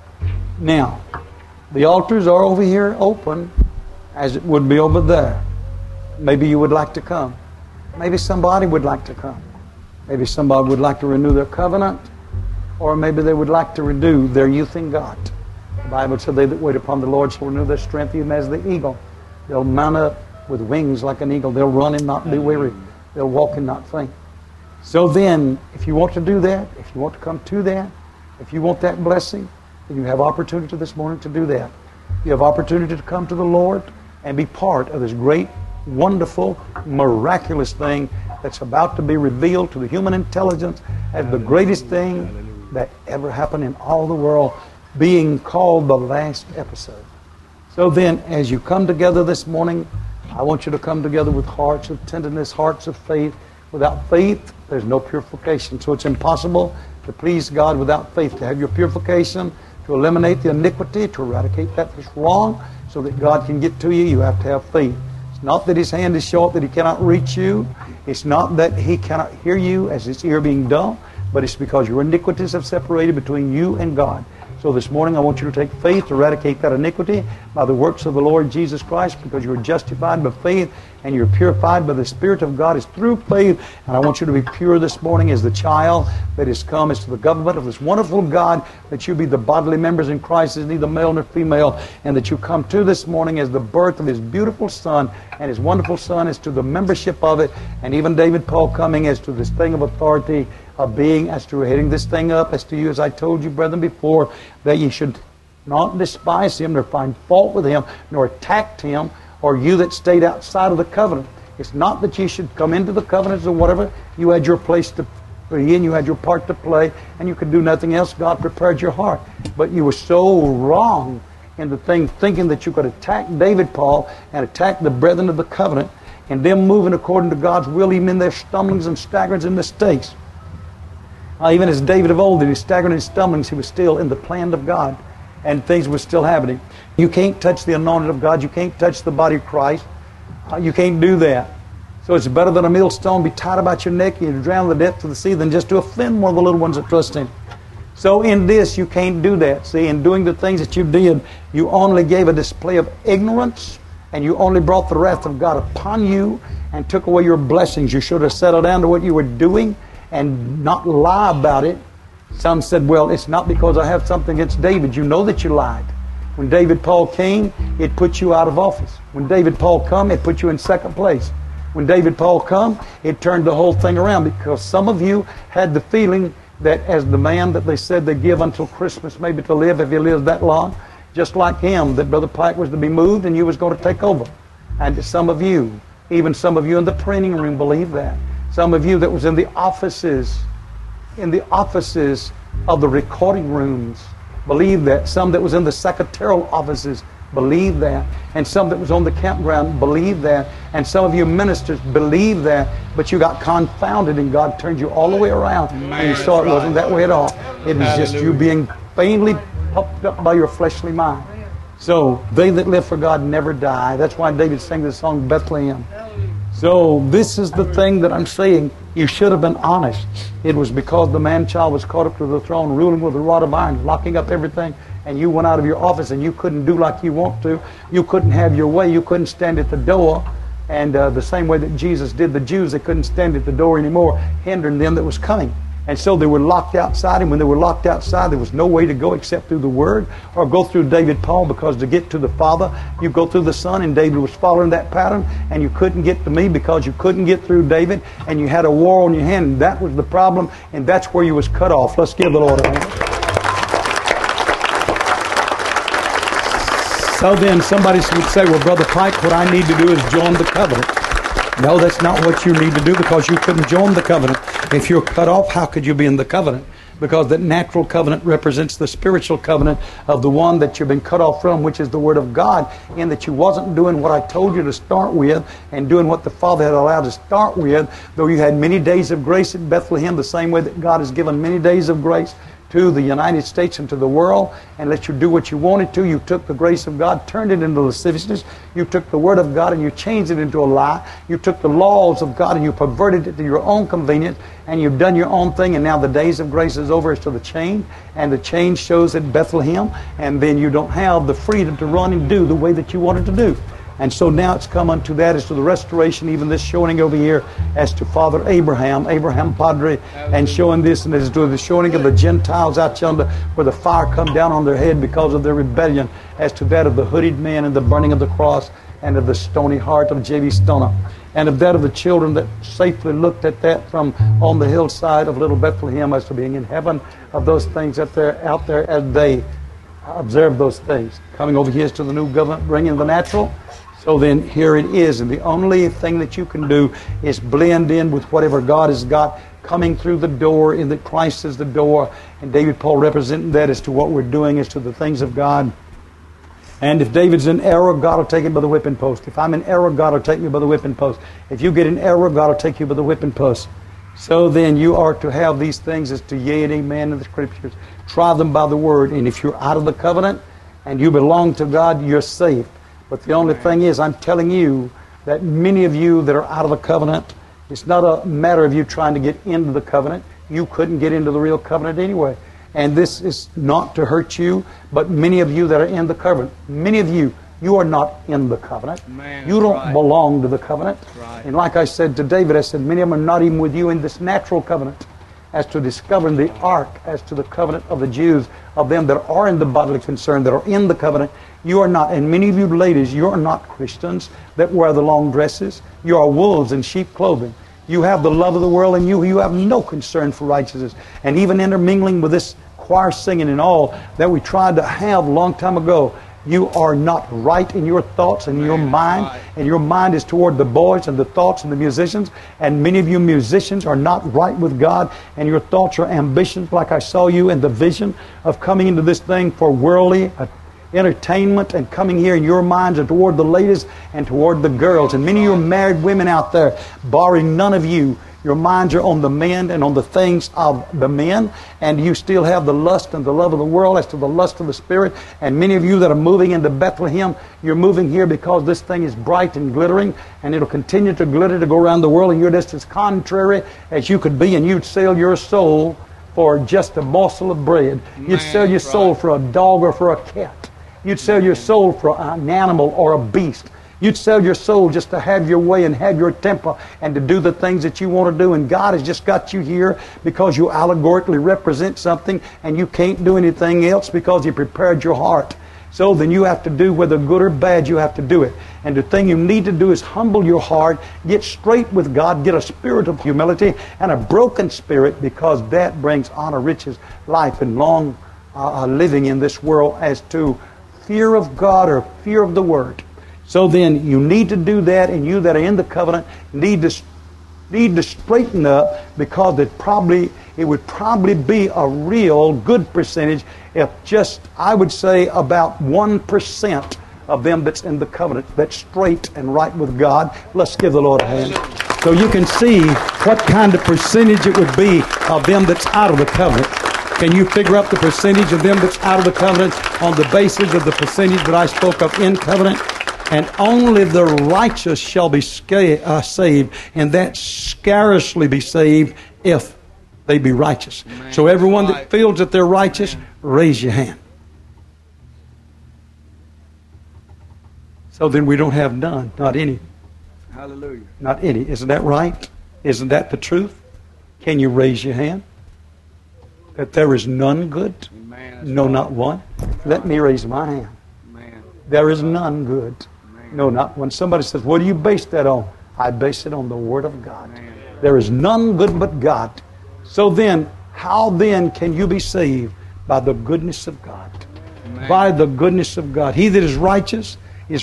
S1: Now, the altars are over here open, as it would be over there. Maybe you would like to come. Maybe somebody would like to come. Maybe somebody would like to renew their covenant, or maybe they would like to renew their youth in God. The Bible said, they that wait upon the Lord shall renew their strength even as the eagle. They'll mount up with wings like an eagle. They'll run and not be weary. They'll walk and not faint. So then, if you want to do that, if you want to come to that, if you want that blessing, then you have opportunity this morning to do that. You have opportunity to come to the Lord and be part of this great, wonderful, miraculous thing that's about to be revealed to the human intelligence as the greatest thing that ever happened in all the world, being called the last episode. So then, as you come together this morning, I want you to come together with hearts of tenderness, hearts of faith. Without faith, there's no purification. So it's impossible to please God without faith, to have your purification, to eliminate the iniquity, to eradicate that which is wrong, so that God can get to you. You have to have faith. It's not that His hand is short that He cannot reach you. It's not that He cannot hear you as His ear being dull, but it's because your iniquities have separated between you and God. So this morning I want you to take faith to eradicate that iniquity by the works of the Lord Jesus Christ, because you're justified by faith and you're purified by the Spirit of God is through faith. And I want you to be pure this morning as the child that has come as to the government of this wonderful God, that you be the bodily members in Christ as neither male nor female, and that you come to this morning as the birth of His beautiful Son, and His wonderful Son as to the membership of it, and even David Paul coming as to this thing of authority of being, as to heading this thing up, as to you, as I told you, brethren, before, that you should not despise Him, nor find fault with Him, nor attack Him, or you that stayed outside of the covenant. It's not that you should come into the covenants or whatever. You had your place to to be in. You had your part to play, and you could do nothing else. God prepared your heart. But you were so wrong in the thing, thinking that you could attack David, Paul, and attack the brethren of the covenant, and them moving according to God's will, even in their stumblings and staggerings and mistakes. Even as David of old, in his staggering and stumblings, he was still in the plan of God, and things were still happening. You can't touch the anointing of God. You can't touch the body of Christ. You can't do that. So it's better than a millstone be tied about your neck and you drown in the depth of the sea than just to offend one of the little ones that trust in. So in this, you can't do that. See, in doing the things that you did, you only gave a display of ignorance, and you only brought the wrath of God upon you and took away your blessings. You should have settled down to what you were doing and not lie about it. Some said, well, it's not because I have something against David. You know that you lied. When David Paul came, it put you out of office. When David Paul come, it put you in second place. When David Paul come, it turned the whole thing around, because some of you had the feeling that as the man that they said they give until Christmas maybe to live, if he lives that long, just like him, that Brother Pike was to be moved and you was going to take over. And some of you, even some of you in the printing room, believe that. Some of you that was in the offices of the recording rooms, believe that. Some that was in the secretarial offices, believe that. And some that was on the campground, believe that. And some of you ministers believe that, but you got confounded and God turned you all the way around. And you saw it wasn't that way at all. It was just you being vainly puffed up by your fleshly mind. So, they that live for God never die. That's why David sang the song Bethlehem. So, this is the thing that I'm saying. You should have been honest. It was because the man-child was caught up to the throne, ruling with a rod of iron, locking up everything, and you went out of your office and you couldn't do like you want to. You couldn't have your way. You couldn't stand at the door. And the same way that Jesus did the Jews, they couldn't stand at the door anymore, hindering them that was coming. And so they were locked outside, and when they were locked outside, there was no way to go except through the Word or go through David Paul, because to get to the Father, you go through the Son, and David was following that pattern, and you couldn't get to me because you couldn't get through David, and you had a war on your hand, and that was the problem, and that's where you was cut off. Let's give the Lord a hand. So then somebody would say, well, Brother Pike, what I need to do is join the covenant. No, that's not what you need to do, because you couldn't join the covenant. If you're cut off, how could you be in the covenant? Because the natural covenant represents the spiritual covenant of the one that you've been cut off from, which is the Word of God, in that you wasn't doing what I told you to start with and doing what the Father had allowed to start with, though you had many days of grace at Bethlehem, the same way that God has given many days of grace to the United States and to the world, and let you do what you wanted to. You took the grace of God, turned it into lasciviousness. You took the Word of God and you changed it into a lie. You took the laws of God and you perverted it to your own convenience, and you've done your own thing, and now the days of grace is over as to the change, and the change shows at Bethlehem, and then you don't have the freedom to run and do the way that you wanted to do. And so now it's come unto that, as to the restoration, even this showing over here, as to Father Abraham Padre, and showing this, and as to the showing of the Gentiles out yonder, where the fire come down on their head because of their rebellion, as to that of the hooded man and the burning of the cross, and of the stony heart of J.V. Stoner, and of that of the children that safely looked at that from on the hillside of little Bethlehem, as to being in heaven, of those things out there as they observe those things. Coming over here to the new government, bringing the natural. So then here it is, and the only thing that you can do is blend in with whatever God has got coming through the door, in that Christ is the door, and David Paul representing that as to what we're doing as to the things of God. And if David's in error, God will take him by the whipping post. If I'm in error, God will take me by the whipping post. If you get in error, God will take you by the whipping post. So then you are to have these things as to yea and amen in the Scriptures. Try them by the Word, and if you're out of the covenant and you belong to God, you're saved. But the only thing is, I'm telling you that many of you that are out of the covenant, it's not a matter of you trying to get into the covenant. You couldn't get into the real covenant anyway. And this is not to hurt you, but many of you that are in the covenant, many of you, you are not in the covenant. You don't belong to the covenant. And like I said to David, I said, many of them are not even with you in this natural covenant, as to discovering the ark, as to the covenant of the Jews, of them that are in the bodily concern, that are in the covenant. You are not, and many of you ladies, you are not Christians that wear the long dresses. You are wolves in sheep clothing. You have the love of the world in you. You have no concern for righteousness. And even intermingling with this choir singing and all that we tried to have a long time ago, you are not right in your thoughts and your mind, and your mind is toward the boys and the thoughts and the musicians, and many of you musicians are not right with God, and your thoughts are ambitions, like I saw you in the vision of coming into this thing for worldly entertainment, and coming here in your minds are toward the ladies and toward the girls. And many of you married women out there, barring none of you, your minds are on the men and on the things of the men, and you still have the lust and the love of the world as to the lust of the Spirit. And many of you that are moving into Bethlehem, you're moving here because this thing is bright and glittering, and it'll continue to glitter to go around the world, and you're just as contrary as you could be, and you'd sell your soul for just a morsel of bread. You'd sell your soul for a dog or for a cat. You'd sell your soul for an animal or a beast. You'd sell your soul just to have your way and have your temper and to do the things that you want to do. And God has just got you here because you allegorically represent something, and you can't do anything else because He prepared your heart. So then you have to do, whether good or bad, you have to do it. And the thing you need to do is humble your heart, get straight with God, get a spirit of humility and a broken spirit, because that brings honor, riches, life, and long living in this world as to fear of God or fear of the Word. So then you need to do that, and you that are in the covenant need to straighten up, because it would probably be a real good percentage if just, I would say, about 1% of them that's in the covenant that's straight and right with God. Let's give the Lord a hand. So you can see what kind of percentage it would be of them that's out of the covenant. Can you figure up the percentage of them that's out of the covenant on the basis of the percentage that I spoke of in covenant? And only the righteous shall be saved, and that scarcely be saved if they be righteous. Amen. So everyone that feels that they're righteous, raise your hand. So then we don't have none, not any.
S2: Hallelujah.
S1: Not any. Isn't that right? Isn't that the truth? Can you raise your hand? That there is none good?
S2: Amen.
S1: No, not one. Let me raise my hand.
S2: Amen.
S1: There is none good. No, not when somebody says, what do you base that on? I base it on the Word of God. Amen. There is none good but God. So then, how then can you be saved? By the goodness of God. Amen. By the goodness of God. He that is righteous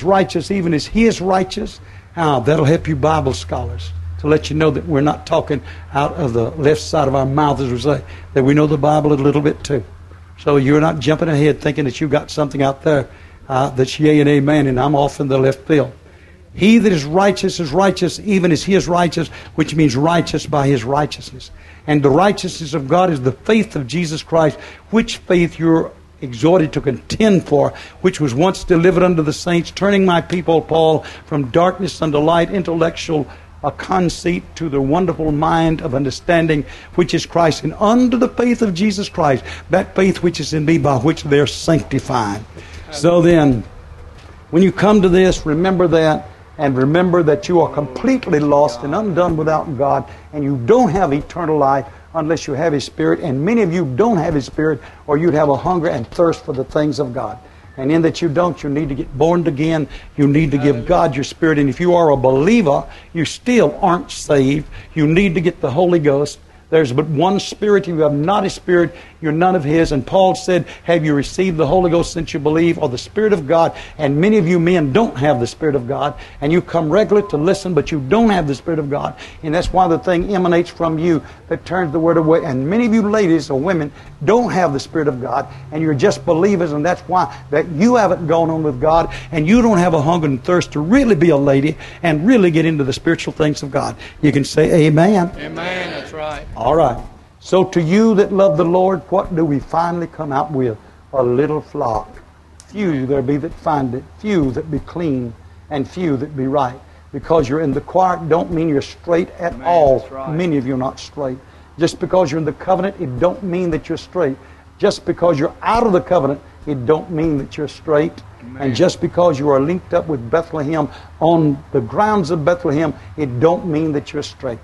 S1: even as He is righteous. That'll help you Bible scholars, to let you know that we're not talking out of the left side of our mouth, as we say, that we know the Bible a little bit too. So you're not jumping ahead thinking that you've got something out there that's yea and amen, and I'm off in the left field. He that is righteous even as He is righteous, which means righteous by His righteousness. And the righteousness of God is the faith of Jesus Christ, which faith you're exhorted to contend for, which was once delivered unto the saints, turning my people, Paul, from darkness unto light, intellectual conceit, to the wonderful mind of understanding, which is Christ, and unto the faith of Jesus Christ, that faith which is in me, by which they're sanctified. So then, when you come to this, remember that, and remember that you are completely lost and undone without God, and you don't have eternal life unless you have His Spirit, and many of you don't have His Spirit, or you'd have a hunger and thirst for the things of God. And in that you don't, you need to get born again. You need to give God your Spirit. And if you are a believer, you still aren't saved. You need to get the Holy Ghost. There's but one Spirit. If you have not His Spirit, you're none of His. And Paul said, have you received the Holy Ghost since you believe, or the Spirit of God? And many of you men don't have the Spirit of God. And you come regularly to listen, but you don't have the Spirit of God. And that's why the thing emanates from you that turns the Word away. And many of you ladies or women don't have the Spirit of God. And you're just believers. And that's why that you haven't gone on with God. And you don't have a hunger and thirst to really be a lady and really get into the spiritual things of God. You can say amen.
S2: Amen. That's right.
S1: All right. So to you that love the Lord, what do we finally come out with? A little flock. Few there be that find it, few that be clean, and few that be right. Because you're in the choir don't mean you're straight at all. Right. Many of you are not straight. Just because you're in the covenant, it don't mean that you're straight. Just because you're out of the covenant, it don't mean that you're straight. Amen. And just because you are linked up with Bethlehem on the grounds of Bethlehem, it don't mean that you're straight.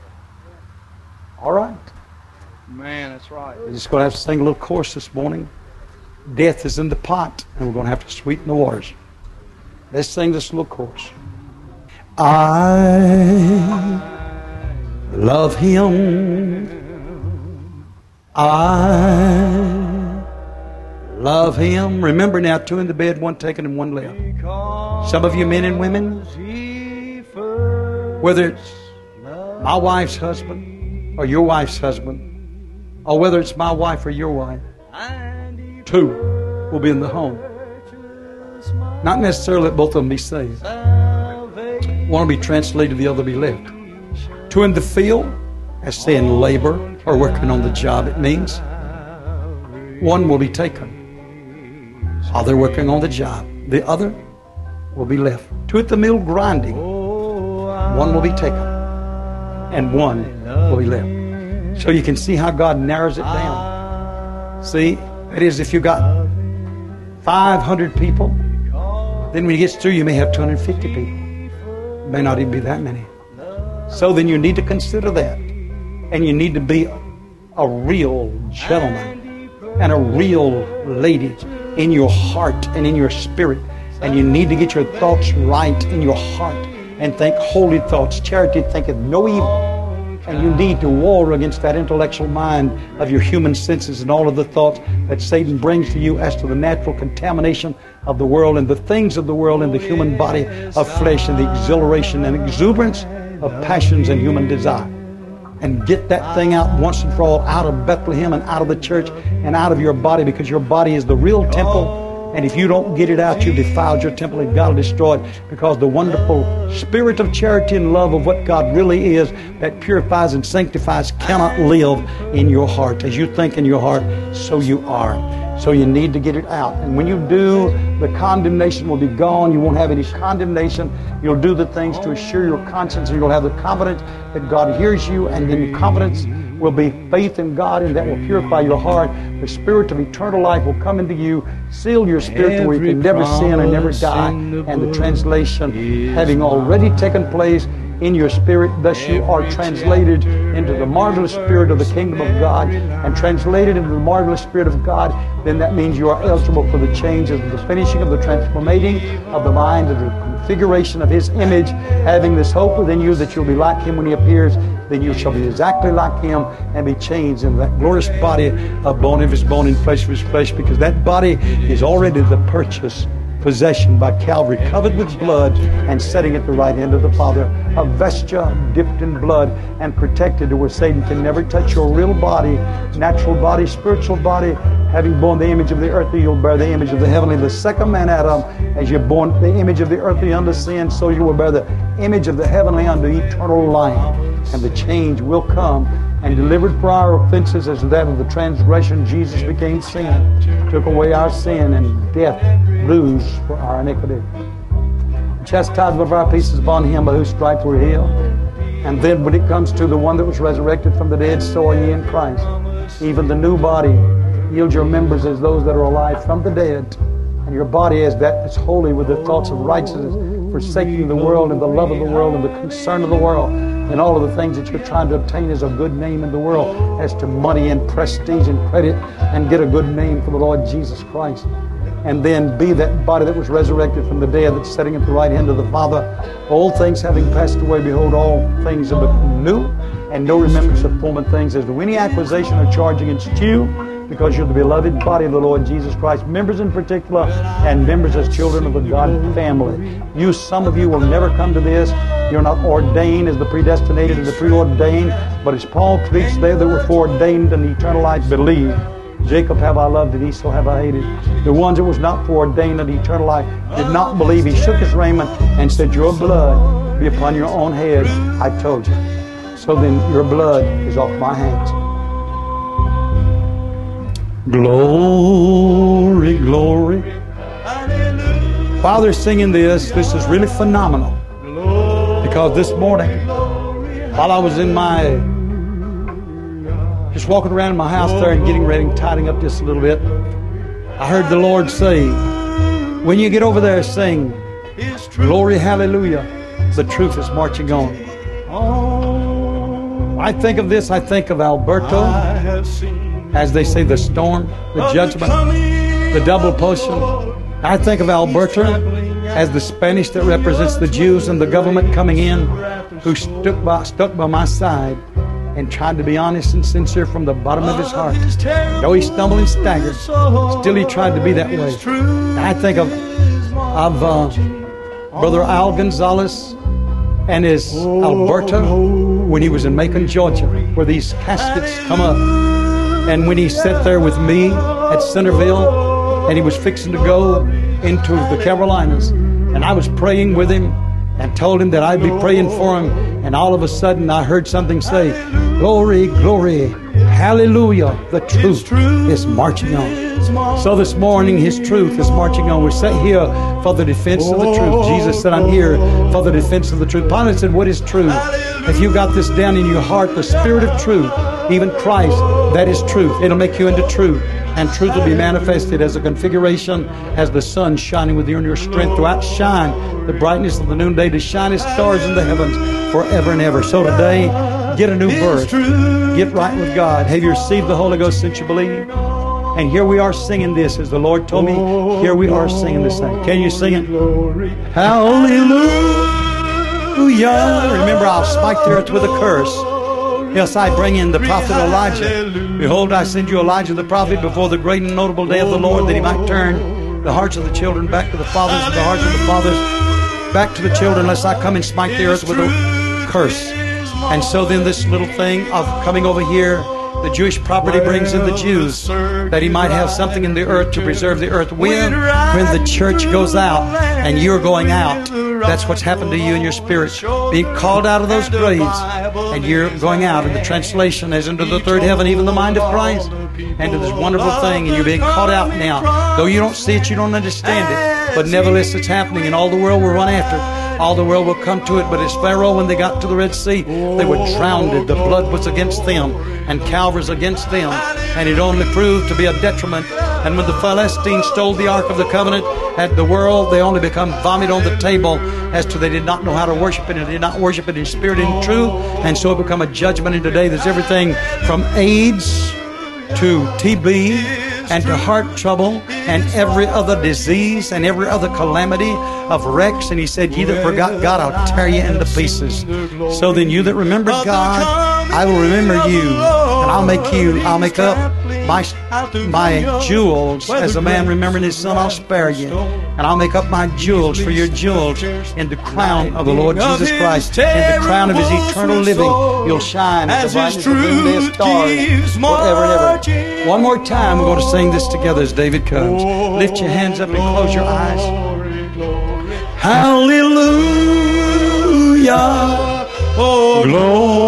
S1: All right.
S2: Man, that's right.
S1: We're just going to have to sing a little chorus this morning. Death is in the pot, and we're going to have to sweeten the waters. Let's sing this little chorus. I love Him. I Love Him. Remember now, 2 in the bed, 1 taken and 1 left. Some of you men and women, whether it's my wife's husband or your wife's husband, or whether it's my wife or your wife, 2 will be in the home. Not necessarily that both of them be saved. One will be translated, the other will be left. 2 in the field, as saying labor or working on the job, it means. 1 will be taken. While they're working on the job, the other will be left. 2 at the mill grinding, 1 will be taken, and 1 will be left. So you can see how God narrows it down. See, that is, if you got 500 people, then when he gets through, you may have 250 people. It may not even be that many. So then you need to consider that. And you need to be a real gentleman and a real lady in your heart and in your spirit. And you need to get your thoughts right in your heart and think holy thoughts. Charity thinketh no evil. And you need to war against that intellectual mind of your human senses and all of the thoughts that Satan brings to you as to the natural contamination of the world and the things of the world and the human body of flesh and the exhilaration and exuberance of passions and human desire. And get that thing out once and for all, out of Bethlehem and out of the church and out of your body, because your body is the real temple. And if you don't get it out, you've defiled your temple and God will destroy it, because the wonderful spirit of charity and love of what God really is, that purifies and sanctifies, cannot live in your heart. As you think in your heart, so you are. So you need to get it out. And when you do, the condemnation will be gone. You won't have any condemnation. You'll do the things to assure your conscience, and you'll have the confidence that God hears you, and then your confidence will be faith in God, and that will purify your heart. The spirit of eternal life will come into you, seal your spirit to where you can never sin and never die. And the translation having already taken place in your spirit, thus you are translated into the marvelous spirit of the kingdom of God, and translated into the marvelous spirit of God, then that means you are eligible for the change of the finishing of the transformating of the mind, of the configuration of His image, having this hope within you that you'll be like Him when He appears. Then you shall be exactly like Him and be changed in that glorious body of bone of His bone and flesh of His flesh, because that body is already the purchase possession by Calvary, covered with blood and setting at the right hand of the Father, a vesture dipped in blood and protected to where Satan can never touch your real body, natural body, spiritual body. Having borne the image of the earthly, you'll bear the image of the heavenly. The second man, Adam, as you're born the image of the earthly unto sin, so you will bear the image of the heavenly unto eternal life. And the change will come. And delivered for our offenses as that of the transgression, Jesus became sin, took away our sin, and death lose for our iniquity. The chastisement of our peace is upon Him, by whose stripes we're healed. And then when it comes to the one that was resurrected from the dead, so are ye in Christ. Even the new body, yield your members as those that are alive from the dead, and your body as that that's holy, with the thoughts of righteousness, forsaking the world and the love of the world and the concern of the world, and all of the things that you're trying to obtain as a good name in the world, as to money and prestige and credit, and get a good name for the Lord Jesus Christ. And then be that body that was resurrected from the dead, that's sitting at the right hand of the Father. Old things having passed away, behold, all things are become new, and no remembrance of former things. As to any accusation or charge against you, because you're the beloved body of the Lord Jesus Christ, members in particular, and members as children of the God family. You, some of you, will never come to this. You're not ordained as the predestinated and the preordained, but as Paul preached, they that were foreordained in eternal life believe. Jacob have I loved, and Esau have I hated. The ones that was not foreordained in eternal life did not believe. He shook his raiment and said, your blood be upon your own head. I told you. So then your blood is off my hands. Glory, glory. While they're singing this is really phenomenal. Because this morning, while I was in just walking around in my house there and getting ready and tidying up just a little bit, I heard the Lord say, when you get over there, sing, glory, hallelujah, the truth is marching on. I think of this, I think of Alberto, as they say, the storm, the judgment, the double portion. I think of Alberta as the Spanish that represents the Jews and the government coming in, who stuck by my side and tried to be honest and sincere from the bottom of his heart. Though he stumbled and staggered, still he tried to be that way. And I think of Brother Al Gonzalez and his Alberta when he was in Macon, Georgia, where these caskets come up. And when he sat there with me at Centerville, and he was fixing to go into the Carolinas, and I was praying with him and told him that I'd be praying for him, and all of a sudden I heard something say, "Glory, glory, hallelujah, the truth is marching on." So this morning His truth is marching on. We're set here for the defense of the truth. Jesus said, "I'm here for the defense of the truth." Pilate said, "What is truth?" If you got this down in your heart, the Spirit of truth, even Christ, that is truth. It'll make you into truth. And truth will be manifested as a configuration, as the sun shining within your strength to outshine the brightness of the noonday, to shine as stars in the heavens forever and ever. So today, get a new birth. Get right with God. Have you received the Holy Ghost since you believe? And here we are singing this, as the Lord told me. Here we are singing this thing. Can you sing it? Hallelujah. Remember, I'll smite the earth with a curse. Yes, I bring in the prophet Elijah. Behold, I send you Elijah the prophet before the great and notable day of the Lord, that he might turn the hearts of the children back to the fathers, and the hearts of the fathers back to the children, lest I come and smite the earth with a curse. And so then this little thing of coming over here, the Jewish property brings in the Jews, that he might have something in the earth to preserve the earth. When the church goes out and you're going out, that's what's happened to you in your spirit. Being called out of those graves, and you're going out. And the translation is into the third heaven, even the mind of Christ, and to this wonderful thing. And you're being called out now. Though you don't see it, you don't understand it, but nevertheless it's happening, and all the world will run after it. All the world will come to it. But as Pharaoh, when they got to the Red Sea, they were drowned. The blood was against them, and Calvary's against them, and it only proved to be a detriment. And when the Philistines stole the Ark of the Covenant at the world, they only become vomit on the table, as to they did not know how to worship it, and they did not worship it in spirit and in truth. And so it become a judgment. And today there's everything from AIDS to TB and to heart trouble and every other disease and every other calamity of wrecks. And he said, "Ye that forgot God, I'll tear you into pieces." So then you that remember God, I will remember you, and I'll make up my jewels. As a man remembering his son, I'll spare you, and I'll make up my jewels for your jewels in the crown of the Lord Jesus Christ. In the crown of His eternal living, you'll shine as the brightness of the noonday stars forever and ever. One more time, we're going to sing this together as David comes. Lift your hands up and close your eyes. Hallelujah. Oh, glory.